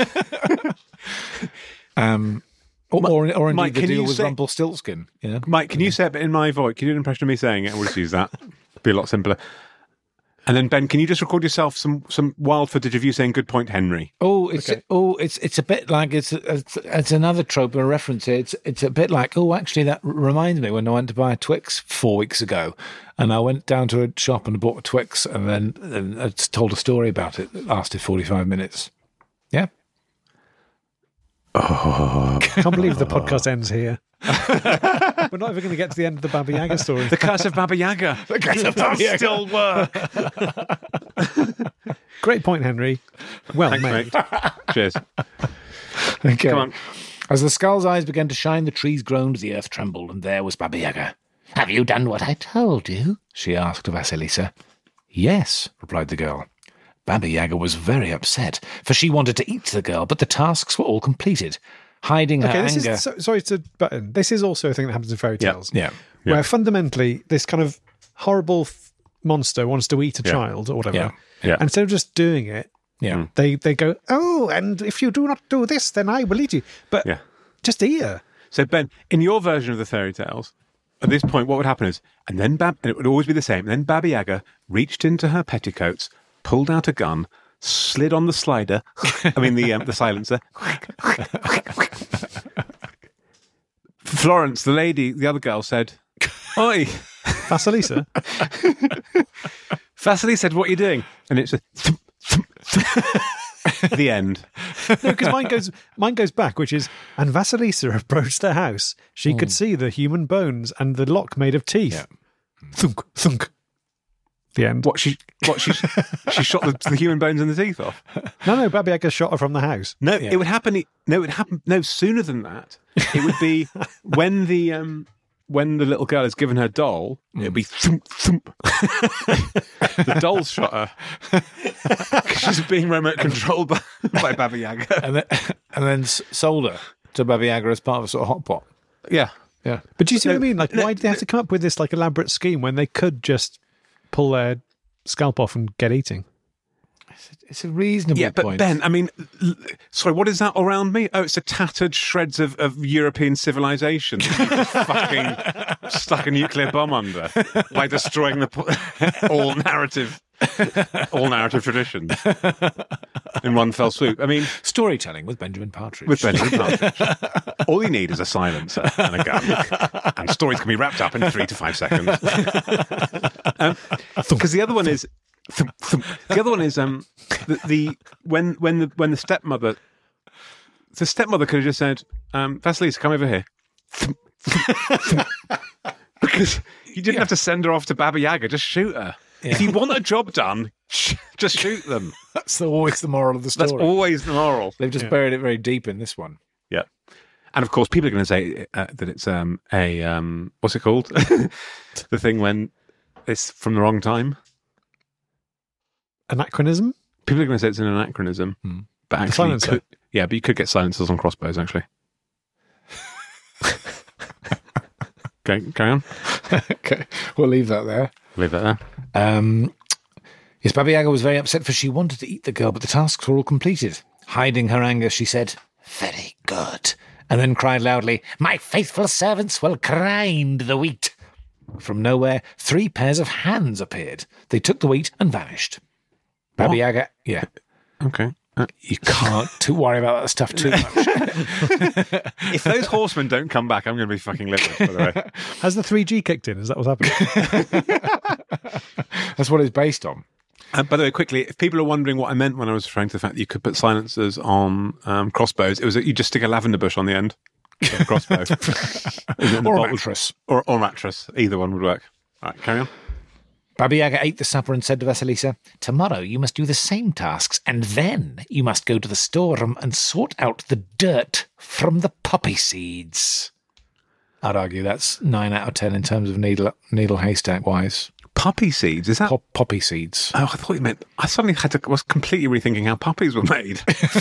Or indeed Mike, the can deal you with say- Rumpelstiltskin. You know? Mike, can you say it in my voice? Can you do an impression of me saying it? We'll just use that. It'd be a lot simpler. And then Ben, can you just record yourself some wild footage of you saying "Good point, Henry"? It's a bit like it's another trope and a reference here. It's a bit like actually that reminds me when I went to buy a Twix 4 weeks ago, and I went down to a shop and bought a Twix, and then I told a story about it that lasted 45 minutes. Yeah. Can't believe the podcast ends here. We're not even going to get to the end of the Baba Yaga story. The Curse of Baba Yaga. The Curse of Baba Yaga still work. Great point, Henry. Well Thanks, made. mate. Cheers. Okay. Come on. As the skull's eyes began to shine, the trees groaned, the earth trembled, and there was Baba Yaga. "Have you done what I told you?" she asked Vasilisa. "Yes," replied the girl. Baba Yaga was very upset, for she wanted to eat the girl, but the tasks were all completed. Hiding her anger... Sorry to butt in. This is also a thing that happens in fairy tales. Yeah. Where fundamentally this kind of horrible monster wants to eat a child or whatever. Yeah. And instead of just doing it, Yeah. they go, "Oh, and if you do not do this, then I will eat you." But just eat her. So Ben, in your version of the fairy tales, at this point, what would happen is, and it would always be the same. And then Baba Yaga reached into her petticoats, pulled out a gun, slid on the slider. the silencer. Florence, the other girl, said, "Oi, Vasilisa." Vasily said, "What are you doing?" And it's a thump, thump, thump. The end. No, because mine goes back, which is, and Vasilisa approached the house. She could see the human bones and the lock made of teeth. Yeah. Thunk, thunk. The end. She shot the human bones and the teeth off. No, Baba Yaga shot her from the house. No, it would happen. No, it would happen. No, sooner than that. It would be when the little girl is given her doll. It'd be thump thump. The doll's shot her because she's being remote controlled by Baba Yaga, and then sold her to Baba Yaga as part of a sort of hot pot. Yeah. But do you see what I mean? Like, why did they have to come up with this like elaborate scheme when they could just pull their scalp off and get eating? It's a reasonable point. But Ben, sorry, what is that around me? Oh, it's the tattered shreds of European civilization fucking stuck a nuclear bomb under by destroying all narrative traditions in one fell swoop. Storytelling with Benjamin Partridge. All you need is a silencer and a gun, and stories can be wrapped up in 3 to 5 seconds. Because the other one is. The other one is when the stepmother. The stepmother could have just said, "Vasilisa, come over here," because you didn't have to send her off to Baba Yaga. Just shoot her. Yeah. If you want a job done, just shoot them. That's always the moral of the story. That's always the moral. They've just buried it very deep in this one. Yeah, and of course, people are going to say that it's what's it called? The thing when it's from the wrong time. Anachronism? People are going to say it's an anachronism, but actually, but you could get silencers on crossbows. Actually, okay, carry on. Okay, we'll leave that there. Yes, Baba Yaga was very upset, for she wanted to eat the girl, but the tasks were all completed. Hiding her anger, she said, "Very good," and then cried loudly, "My faithful servants will grind the wheat." From nowhere, 3 pairs of hands appeared. They took the wheat and vanished. Baba Yaga, yeah. Okay. You can't worry about that stuff too much. If those horsemen don't come back, I'm going to be fucking livid, by the way. Has the 3G kicked in? Is that what's happening? That's what it's based on. By the way, quickly, if people are wondering what I meant when I was referring to the fact that you could put silencers on crossbows, it was that you just stick a lavender bush on the end of the crossbow. Or a mattress. Or mattress. Either one would work. All right, carry on. Baba Yaga ate the supper and said to Vasilisa, "Tomorrow you must do the same tasks, and then you must go to the storeroom and sort out the dirt from the poppy seeds." I'd argue that's 9 out of 10 in terms of needle haystack wise. Poppy seeds? Is that poppy seeds? Oh, I thought you meant. I suddenly was completely rethinking how poppies were made.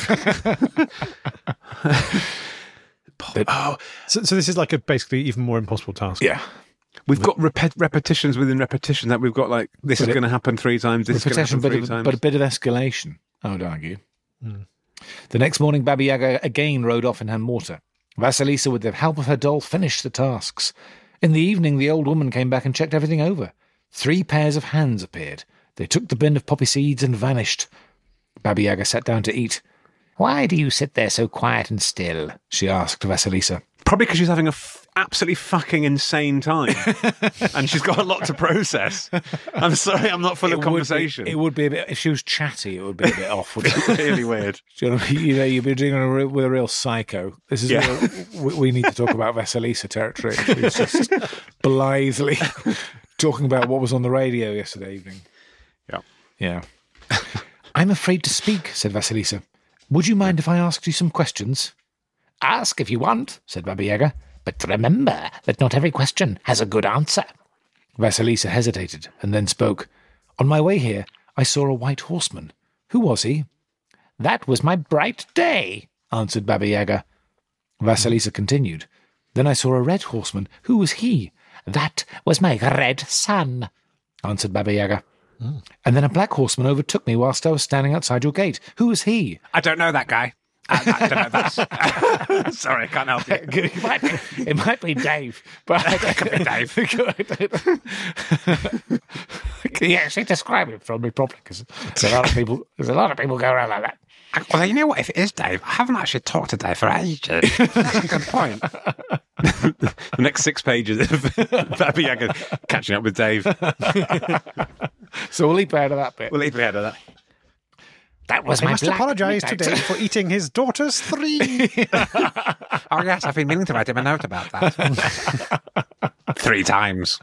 So this is like a basically even more impossible task. Yeah. We've got repetitions within repetition, that we've got like, this is going to happen 3 times, this is going to happen 3 times. But a bit of escalation, I would argue. The next morning, Baba Yaga again rode off in her mortar. Vasilisa, with the help of her doll, finished the tasks. In the evening, the old woman came back and checked everything over. 3 pairs of hands appeared. They took the bin of poppy seeds and vanished. Baba Yaga sat down to eat. "Why do you sit there so quiet and still?" she asked Vasilisa. Probably because she's having a absolutely fucking insane time. And she's got a lot to process. I'm sorry, I'm not full of conversation. It would be a bit, if she was chatty, it would be a bit off. Wouldn't it? Really weird. You'd be dealing with a real psycho. This is we need to talk about Vasilisa territory. She's just blithely talking about what was on the radio yesterday evening. Yeah. "I'm afraid to speak," said Vasilisa. "Would you mind if I asked you some questions?" "Ask if you want," said Baba Yaga, "but remember that not every question has a good answer." Vasilisa hesitated and then spoke. "On my way here, I saw a white horseman. Who was he?" "That was my bright day," answered Baba Yaga. Vasilisa continued. "Then I saw a red horseman. Who was he?" "That was my red sun," answered Baba Yaga. "And then a black horseman overtook me whilst I was standing outside your gate. Who was he?" "I don't know that guy." I don't know, that's... Sorry, I can't help you. It might be Dave, but It could be Dave. Can you actually describe it for me properly? Because there's a lot of people go around like that. Well, you know what? If it is Dave, I haven't actually talked to Dave for ages. That's a good point. The next 6 pages of Baba Yaga catching up with Dave. So we'll leap out of that bit. We'll leave ahead of that. That was I my must black apologise midnight. today for eating his daughter's 3. Oh, yes, I've been meaning to write him a note about that. 3 times.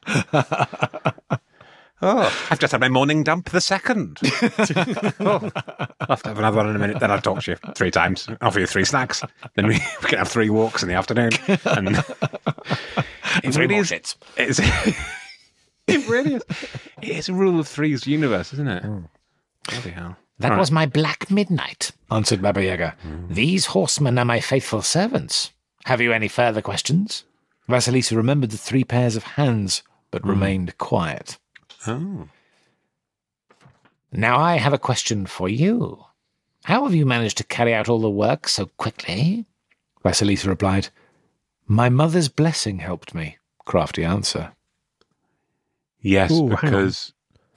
Oh, I've just had my morning dump the 2nd. I'll have to have another one in a minute. Then I'll talk to you 3 times. Offer you 3 snacks. Then we can have 3 walks in the afternoon. And it really is. It really is. It's a rule of threes universe, isn't it? Bloody hell. That was my black midnight, answered Baba Yaga. These horsemen are my faithful servants. Have you any further questions? Vasilisa remembered the 3 pairs of hands, but remained quiet. Oh. Now I have a question for you. How have you managed to carry out all the work so quickly? Vasilisa replied, My mother's blessing helped me. Crafty answer. Yes, Ooh, because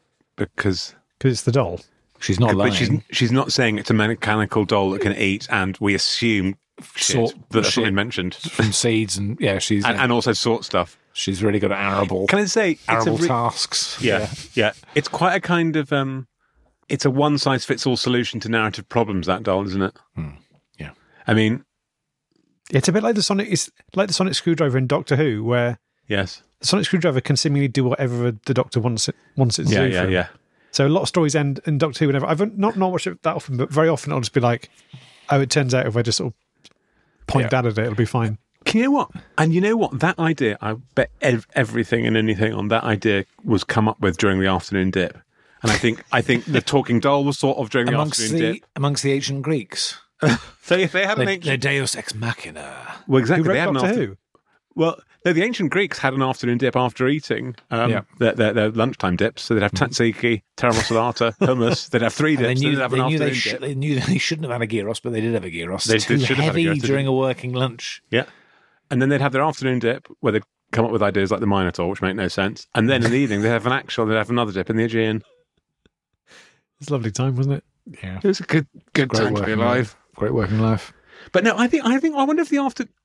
it's the doll. She's not lying. but she's not saying it's a mechanical doll that can eat, and we assume that's shit. what we mentioned. From seeds and she's And also sort stuff. she's really good at arable Can I say tasks. Yeah. It's quite a kind of it's a one-size-fits-all solution to narrative problems, that doll, isn't it? Yeah. I mean, It's a bit like the sonic screwdriver in Doctor Who, where yes. the sonic screwdriver can seemingly do whatever the Doctor wants it to do. Yeah. So a lot of stories end in Doctor Who. Whenever I've not watched it that often, but very often I'll just be like, "Oh, it turns out if I just sort of point that at it, it'll be fine." You know what? And you know what? That idea, I bet everything and anything on that idea was come up with during the afternoon dip. And I think the talking doll was sort of during the afternoon dip. Amongst the ancient Greeks. So if they had an The ancient... Deus ex machina. Well, exactly. Who They wrote had an Doctor after... Who? Well, no, the ancient Greeks had an afternoon dip after eating their lunchtime dips. So they'd have tzatziki, terra hummus. They'd have 3 dips. They knew, they'd have an afternoon dip. they knew they shouldn't have had a gyros, but they did have a gyros. They Too should have had a heavy gyros, during a working lunch. Yeah. And then they'd have their afternoon dip where they'd come up with ideas like the Minotaur, which make no sense. And then in the evening, they'd have another dip in the Aegean. It's a lovely time, wasn't it? Yeah. It was a good Great time to be working alive. Great working life. But no, I wonder if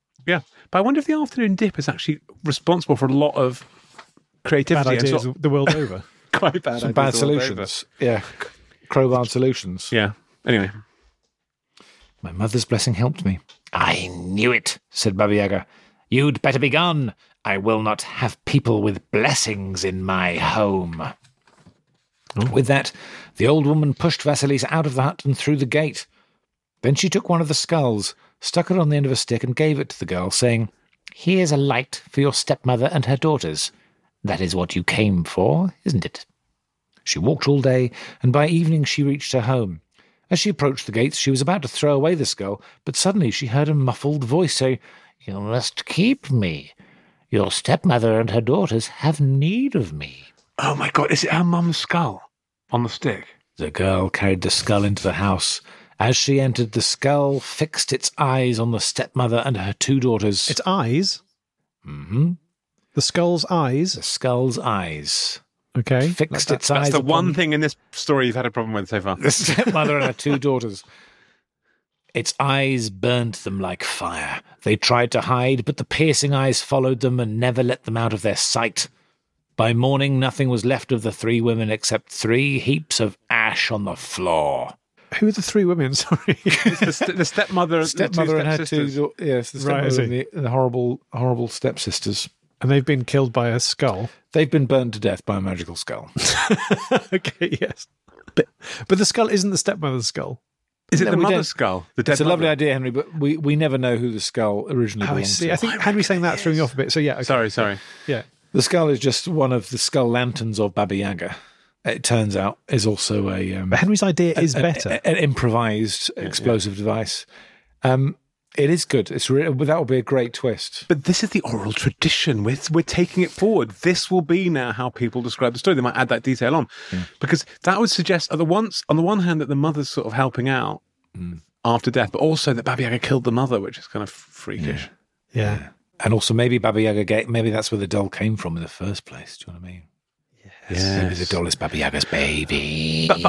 the afternoon dip is actually responsible for a lot of creativity Bad and ideas sort of the world over. quite bad Some ideas bad all over. solutions. Yeah. Crowbar solutions. Yeah. Anyway, My mother's blessing helped me. I knew it, said Baba Yaga. You'd better be gone. I will not have people with blessings in my home. With that, the old woman pushed Vasilisa out of the hut and through the gate. Then she took one of the skulls, stuck it on the end of a stick, and gave it to the girl, saying, Here's a light for your stepmother and her daughters. That is what you came for, isn't it? She walked all day, and by evening she reached her home. As she approached the gates, she was about to throw away the skull, but suddenly she heard a muffled voice say, You must keep me. Your stepmother and her daughters have need of me. oh my God, is it her mum's skull on the stick? The girl carried the skull into the house. As she entered, the skull fixed its eyes on the stepmother and her 2 daughters. Its eyes. Mm-hmm. The skull's eyes. The skull's eyes. Okay. Fixed its eyes That's the upon one thing in this story you've had a problem with so far. the stepmother and her 2 daughters. Its eyes burned them like fire. They tried to hide, but the piercing eyes followed them and never let them out of their sight. By morning, nothing was left of the 3 women except 3 heaps of ash on the floor. Who are the 3 women? Sorry. It's the stepmother, Stepmother and her 2 stepsisters. yes, the Right, I stepmother see. and the horrible stepsisters. And they've been killed by a skull. They've been burned to death by a magical skull. Okay, yes. But the skull isn't the stepmother's skull. Is it No, the we mother's don't. skull? The dead It's a lovely mother? idea, Henry, but we never know who the skull originally Oh, I belonged see. to. I think Henry saying that threw me off a bit. So yeah, okay. Sorry. Yeah. The skull is just one of the skull lanterns of Baba Yaga. It turns out is also But Henry's idea is better. an improvised explosive device. It is good. That will be a great twist. But this is the oral tradition. We're taking it forward. This will be now how people describe the story. They might add that detail on, because that would suggest on the one hand that the mother's sort of helping out, after death, but also that Baba Yaga killed the mother, which is kind of freakish. Yeah. And also maybe Baba Yaga, maybe that's where the doll came from in the first place. Do you know what I mean? Yes. Maybe the doll is Baba Yaga's baby. But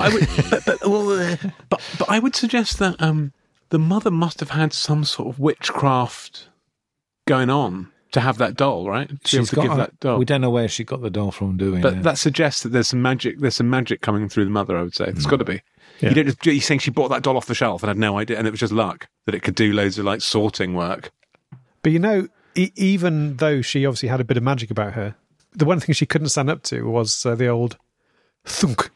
I would suggest that the mother must have had some sort of witchcraft going on to have that doll, right? To be able to give that doll. We don't know where she got the doll from doing But it. that suggests that there's some magic coming through the mother, I would say. There's got to be. Yeah. You're saying she bought that doll off the shelf and had no idea, and it was just luck that it could do loads of like sorting work. But even though she obviously had a bit of magic about her, the one thing she couldn't stand up to was the old thunk.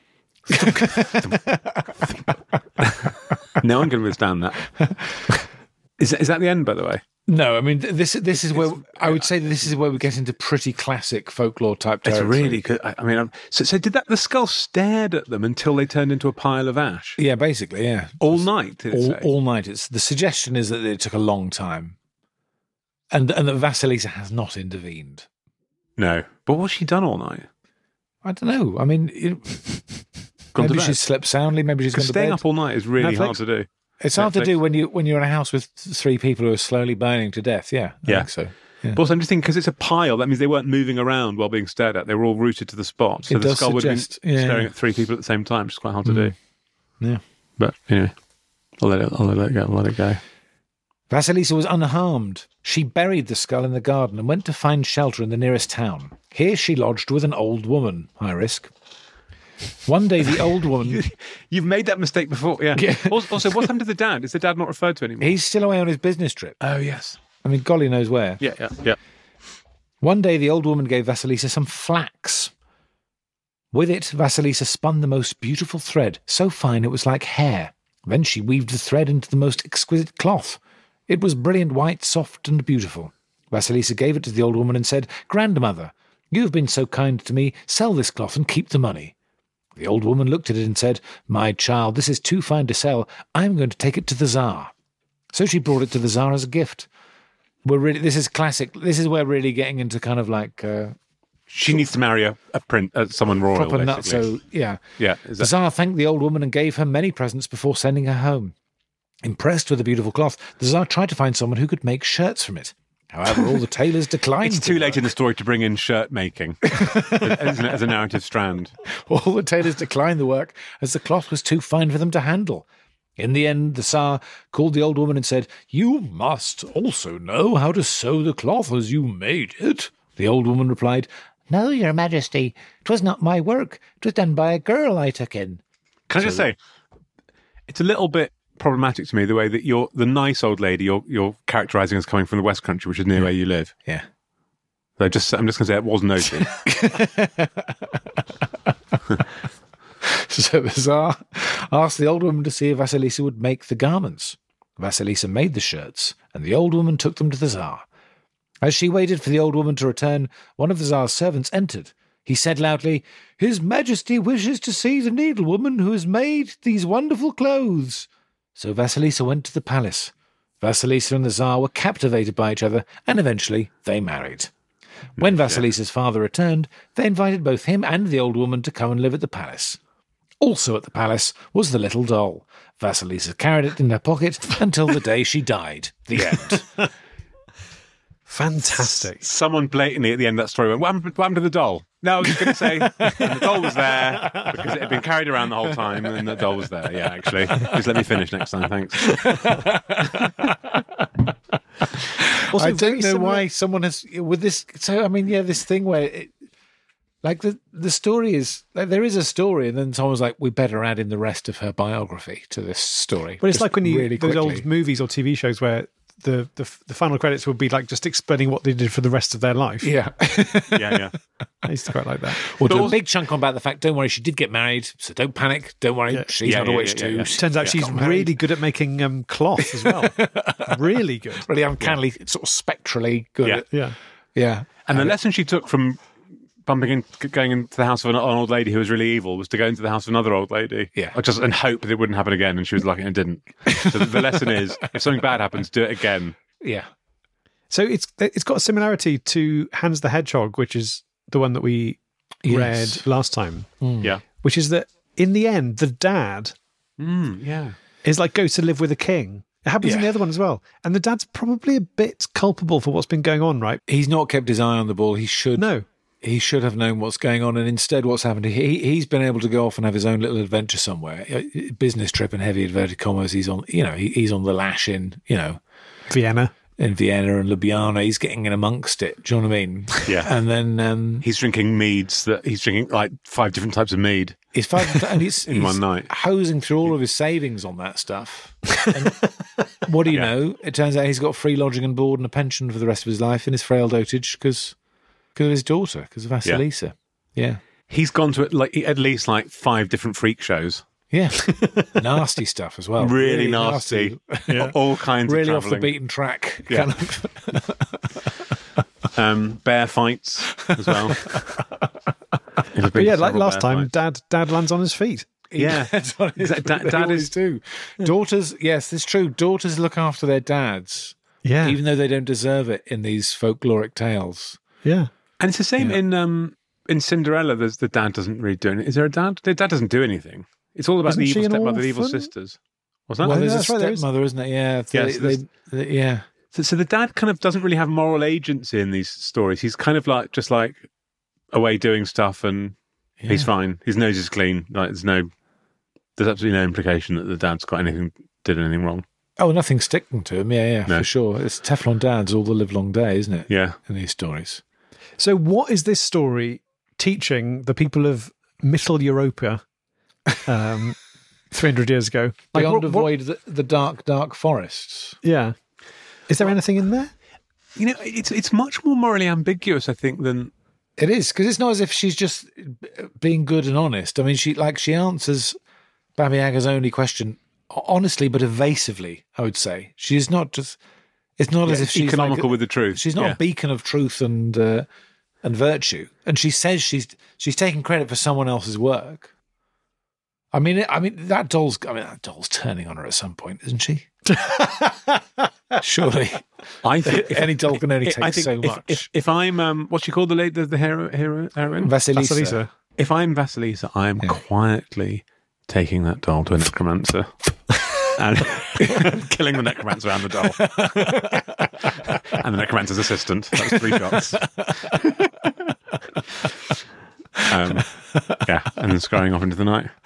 No one can withstand that. Is that the end, by the way? No, I mean this is where I would say that this is where we get into pretty classic folklore type territory. It's really good. I mean, so did the skull stared at them until they turned into a pile of ash? Yeah, basically, yeah. All night, did it say? All night. The suggestion is that it took a long time, and that Vasilisa has not intervened. No, but what's she done all night? I don't know. I mean, maybe she's slept soundly. Maybe she's gone to bed. Staying up all night is really hard to do. It's hard to do when you're in a house with 3 people who are slowly burning to death. Yeah, I think so. Yeah. But also, I'm just thinking because it's a pile, that means they weren't moving around while being stared at. They were all rooted to the spot. So the skull would have been staring at 3 people at the same time, which is quite hard to do. Yeah, but anyway, I'll let it go. Vasilisa was unharmed. She buried the skull in the garden and went to find shelter in the nearest town. Here she lodged with an old woman. High risk. One day, the old woman... You've made that mistake before, yeah. Also, what happened to the dad? Is the dad not referred to anymore? He's still away on his business trip. Oh, yes. I mean, golly knows where. Yeah. One day, the old woman gave Vasilisa some flax. With it, Vasilisa spun the most beautiful thread, so fine it was like hair. Then she weaved the thread into the most exquisite cloth. It was brilliant white, soft and beautiful. Vasilisa gave it to the old woman and said, "Grandmother, you have been so kind to me. Sell this cloth and keep the money." The old woman looked at it and said, "My child, this is too fine to sell. I am going to take it to the Tsar." So she brought it to the Tsar as a gift. This is classic. This is where we're really getting into kind of like... she needs to marry someone royal, proper basically. Nutso, yeah. Yeah. The Tsar thanked the old woman and gave her many presents before sending her home. Impressed with the beautiful cloth, the Tsar tried to find someone who could make shirts from it. However, all the tailors declined. It's too late in the story to bring in shirt making as a narrative strand. All the tailors declined the work as the cloth was too fine for them to handle. In the end, the Tsar called the old woman and said, "You must also know how to sew the cloth as you made it." The old woman replied, "No, your majesty, 'twas not my work. 'Twas done by a girl I took in." Can I just say, it's a little bit problematic to me the way that the nice old lady you're characterising as coming from the West Country, which is near where you live. Yeah. So I'm just going to say it was noted. So the Tsar asked the old woman to see if Vasilisa would make the garments. Vasilisa made the shirts, and the old woman took them to the Tsar. As she waited for the old woman to return, one of the Tsar's servants entered. He said loudly, "His Majesty wishes to see the needlewoman who has made these wonderful clothes." So Vasilisa went to the palace. Vasilisa and the Tsar were captivated by each other, and eventually they married. When Vasilisa's father returned, they invited both him and the old woman to come and live at the palace. Also at the palace was the little doll. Vasilisa carried it in her pocket until the day she died. The end. Fantastic. Someone blatantly at the end of that story went, what happened to the doll? No, I was just going to say, the doll was there because it had been carried around the whole time and the doll was there. Yeah, actually. Just let me finish next time, thanks. Also, I don't know why someone has, with this, so I mean, yeah, this thing where, the story is, there is a story and then someone's like, we better add in the rest of her biography to this story. But it's like when really those old movies or TV shows where the final credits would be like just explaining what they did for the rest of their life. Yeah. Yeah. I used to quite like that. Or do a big chunk on about the fact, don't worry, she did get married, so don't panic, don't worry, she's not a witch too. Turns out she's really good at making cloth as well. Really good. Really uncannily, sort of spectrally good. Yeah. And the lesson she took from going into the house of an old lady who was really evil was to go into the house of another old lady. Yeah. And hope that it wouldn't happen again. And she was lucky and it didn't. So the lesson is, if something bad happens, do it again. Yeah. So it's got a similarity to Hans the Hedgehog, which is the one that we read last time. Yeah. Which is that in the end, the dad is like goes to live with a king. It happens in the other one as well. And the dad's probably a bit culpable for what's been going on, right? He's not kept his eye on the ball. He should. No. He should have known what's going on, and instead what's happened, he's been able to go off and have his own little adventure somewhere. Business trip in heavy inverted commas. He's on, he's on the lash in, Vienna. In Vienna and Ljubljana. He's getting in amongst it. Do you know what I mean? Yeah. And then he's drinking meads he's drinking like 5 different types of mead. He's and he's in one night, hosing through all of his savings on that stuff. And what do you know? It turns out he's got free lodging and board and a pension for the rest of his life in his frail dotage because of his daughter, because of Vasilisa. Yeah. He's gone to at least 5 different freak shows. Yeah. Nasty stuff as well. Really nasty. Yeah. All kinds really of travelling. Off the beaten track. Yeah. Bear fights as well. But yeah, like last time, Dad lands on his feet. Yeah. Dad is too. Daughters, yes, it's true. Daughters look after their dads. Yeah. Even though they don't deserve it in these folkloric tales. Yeah. And it's the same in Cinderella. There's the dad doesn't really do anything. Is there a dad? The dad doesn't do anything. It's all about the evil stepmother, the evil sisters. What's that? Well, there's a stepmother, isn't it? Yeah. Yeah. So the dad kind of doesn't really have moral agency in these stories. He's kind of just away doing stuff, and he's fine. His nose is clean. There's absolutely no implication that the dad's did anything wrong. Oh, nothing's sticking to him. Yeah, no. For sure. It's Teflon dads all the live long day, isn't it? Yeah. In these stories. So what is this story teaching the people of Mittel Europa 300 years ago? Beyond avoid the dark, dark forests. Yeah. Is there anything in there? It's much more morally ambiguous, I think, than... It is, because it's not as if she's just being good and honest. I mean, she answers Baba Yaga's only question honestly but evasively, I would say. She's not just... It's not as if she's economical with the truth. She's not a beacon of truth and virtue. And she says she's taking credit for someone else's work. I mean that doll's turning on her at some point, isn't she? Surely. I think any doll can only take so much. If I'm what's she called, the heroine? Vasilisa. If I'm Vasilisa, I am quietly taking that doll to a necromancer. And killing the necromancer and the doll. And the necromancer's assistant. That was 3 shots. And then scurrying off into the night.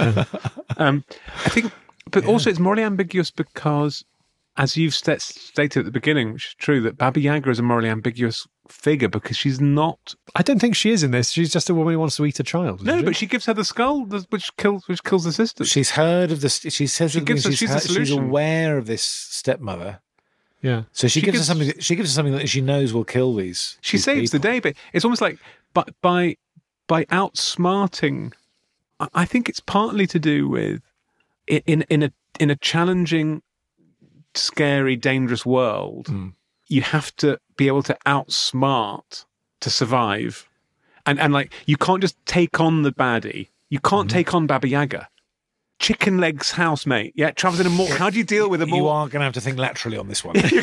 I think, but also it's morally ambiguous because, as you've stated at the beginning, which is true, that Baba Yaga is a morally ambiguous figure because she's not... I don't think she is in this. She's just a woman who wants to eat a child. No, but she gives her the skull, which kills the sister. She's heard of this. She says she's aware of this stepmother. Yeah. So she gives her something. She gives her something that she knows will kill these. She saves the day, but it's almost like by outsmarting. I think it's partly to do with in a challenging, scary, dangerous world. You have to be able to outsmart to survive. And you can't just take on the baddie. You can't take on Baba Yaga. Chicken legs housemate. Yeah, travels in a mortar. How do you deal with a mortar? You are going to have to think laterally on this one. Like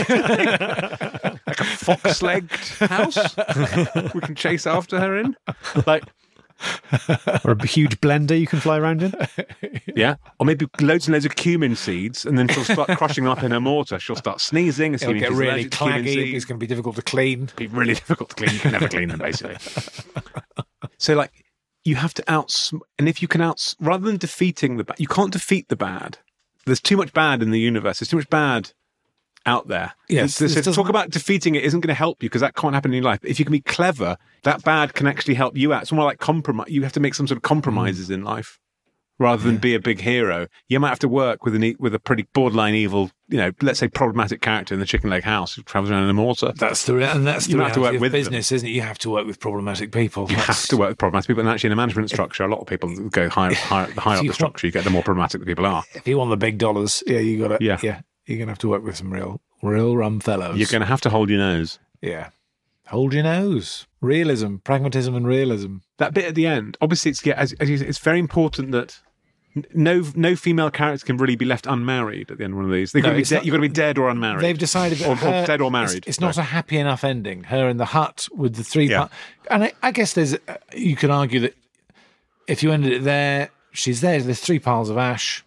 a fox-legged house we can chase after her in. Or a huge blender you can fly around in. Yeah. Or maybe loads and loads of cumin seeds, and then she'll start crushing them up in her mortar. She'll start sneezing. It'll get really claggy. It's going to be difficult to clean. It'll be really difficult to clean. You can never clean them, basically. So, you have to and if you can rather than defeating the bad, you can't defeat the bad. There's too much bad in the universe. There's too much bad out there. Yes. So talk about defeating it isn't going to help you because that can't happen in your life. If you can be clever, that bad can actually help you out. It's more like compromise. You have to make some sort of compromises in life rather than be a big hero. You might have to work with a pretty borderline evil, let's say problematic character in the chicken leg house who travels around in a mortar. That's the reality of business, isn't it? You have to work with problematic people. You have to work with problematic people, and actually in a management structure, a lot of people go higher up the structure. You get the more problematic the people are. If you want the big dollars, you got to. Yeah, you're going to have to work with some real rum fellows. You're going to have to hold your nose. Yeah. Hold your nose. Realism, pragmatism and realism. That bit at the end, obviously it's very important that no female character can really be left unmarried at the end of one of these. You've got to be dead or unmarried. They've decided that or dead or married. It's not a happy enough ending. Her in the hut with the 3 parts. And I guess you could argue that if you ended it there, she's there. There's 3 piles of ash.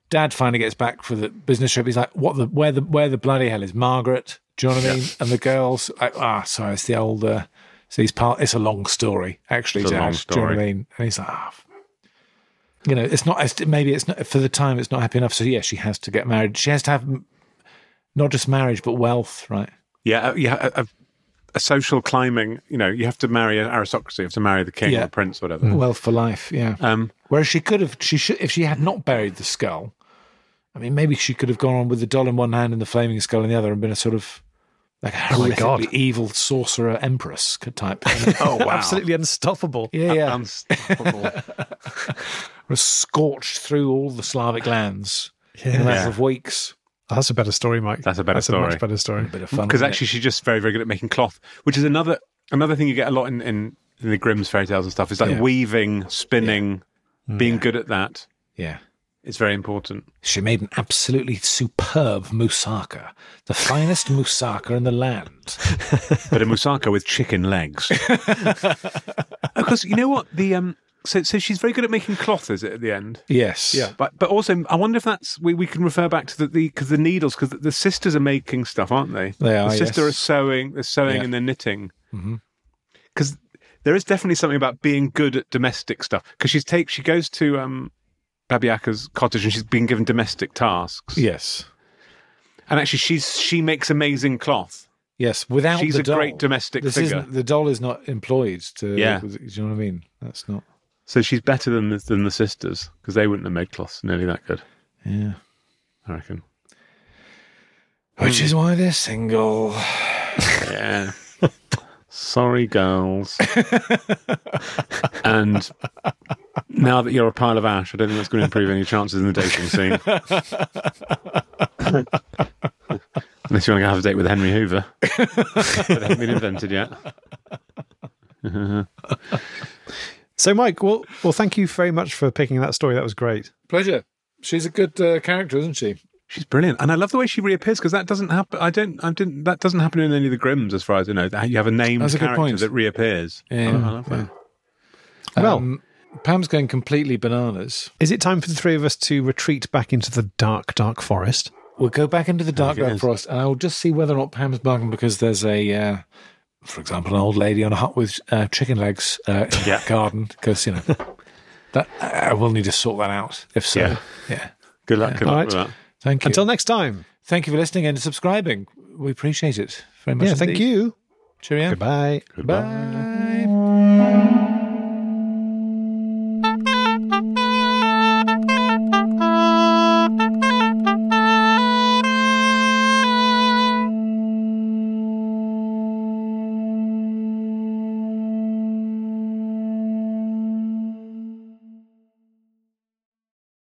Dad finally gets back for the business trip. He's like, where the bloody hell is Margaret? Do you know what I mean? And the girls, like, sorry, it's the old, it's a long story, actually, It's a Dad. long Do you know what I story. mean? And he's like, it's not, maybe it's not, for the time, it's not happy enough. So, yeah, she has to get married. She has to have not just marriage, but wealth, right? Yeah, a social climbing, you have to marry an aristocracy. You have to marry the king or the prince, or whatever. Wealth for life, yeah. Whereas if she had not buried the skull, I mean, maybe she could have gone on with the doll in one hand and the flaming skull in the other and been a sort of like a horrifically evil sorcerer empress type. Oh, wow. Absolutely unstoppable. Yeah. Unstoppable. Was scorched through all the Slavic lands in a matter of weeks. That's a better story, Mike. That's a better story. A much better story. A bit of fun. Because actually she's just very, very good at making cloth, which is another thing you get a lot in the Grimm's fairy tales and stuff, is like weaving, spinning, being good at that. Yeah. It's very important. She made an absolutely superb moussaka, the finest moussaka in the land. But a moussaka with chicken legs. Because you know what? So she's very good at making cloth, is it, at the end? Yes. Yeah. But also, I wonder if that's we can refer back to because the needles, because the sisters are making stuff, aren't they? They are. The sisters are sewing. They're sewing and they're knitting. Because there is definitely something about being good at domestic stuff. Because she goes to Babiaka's cottage and she's been given domestic tasks. Yes. And actually, she makes amazing cloth. Yes, without she's the a doll, great domestic figure. The doll is not employed to. Yeah. Do you know what I mean? That's not. So she's better than the sisters, because they wouldn't have made cloths nearly that good. Yeah, I reckon. Which is why they're single. Yeah. Sorry, girls. And now that you're a pile of ash, I don't think that's going to improve any chances in the dating scene. Unless you want to have a date with Henry Hoover. That hasn't been invented yet. So, Mike, well, thank you very much for picking that story. That was great. Pleasure. She's a good character, isn't she? She's brilliant, and I love the way she reappears, because that doesn't happen. That doesn't happen in any of the Grimms, as far as I know. You have a named character that reappears. Yeah, I love that. Well, Pam's going completely bananas. Is it time for the three of us to retreat back into the dark, dark forest? We'll go back into the dark forest, and I'll just see whether or not Pam's barking, because there's for example, an old lady on a hut with chicken legs in the garden, because, that I will need to sort that out, if so. Yeah. Good luck with that. Thank you. Until next time. Thank you for listening and subscribing. We appreciate it very much. Yeah, thank you. Cheerio. Goodbye. Bye.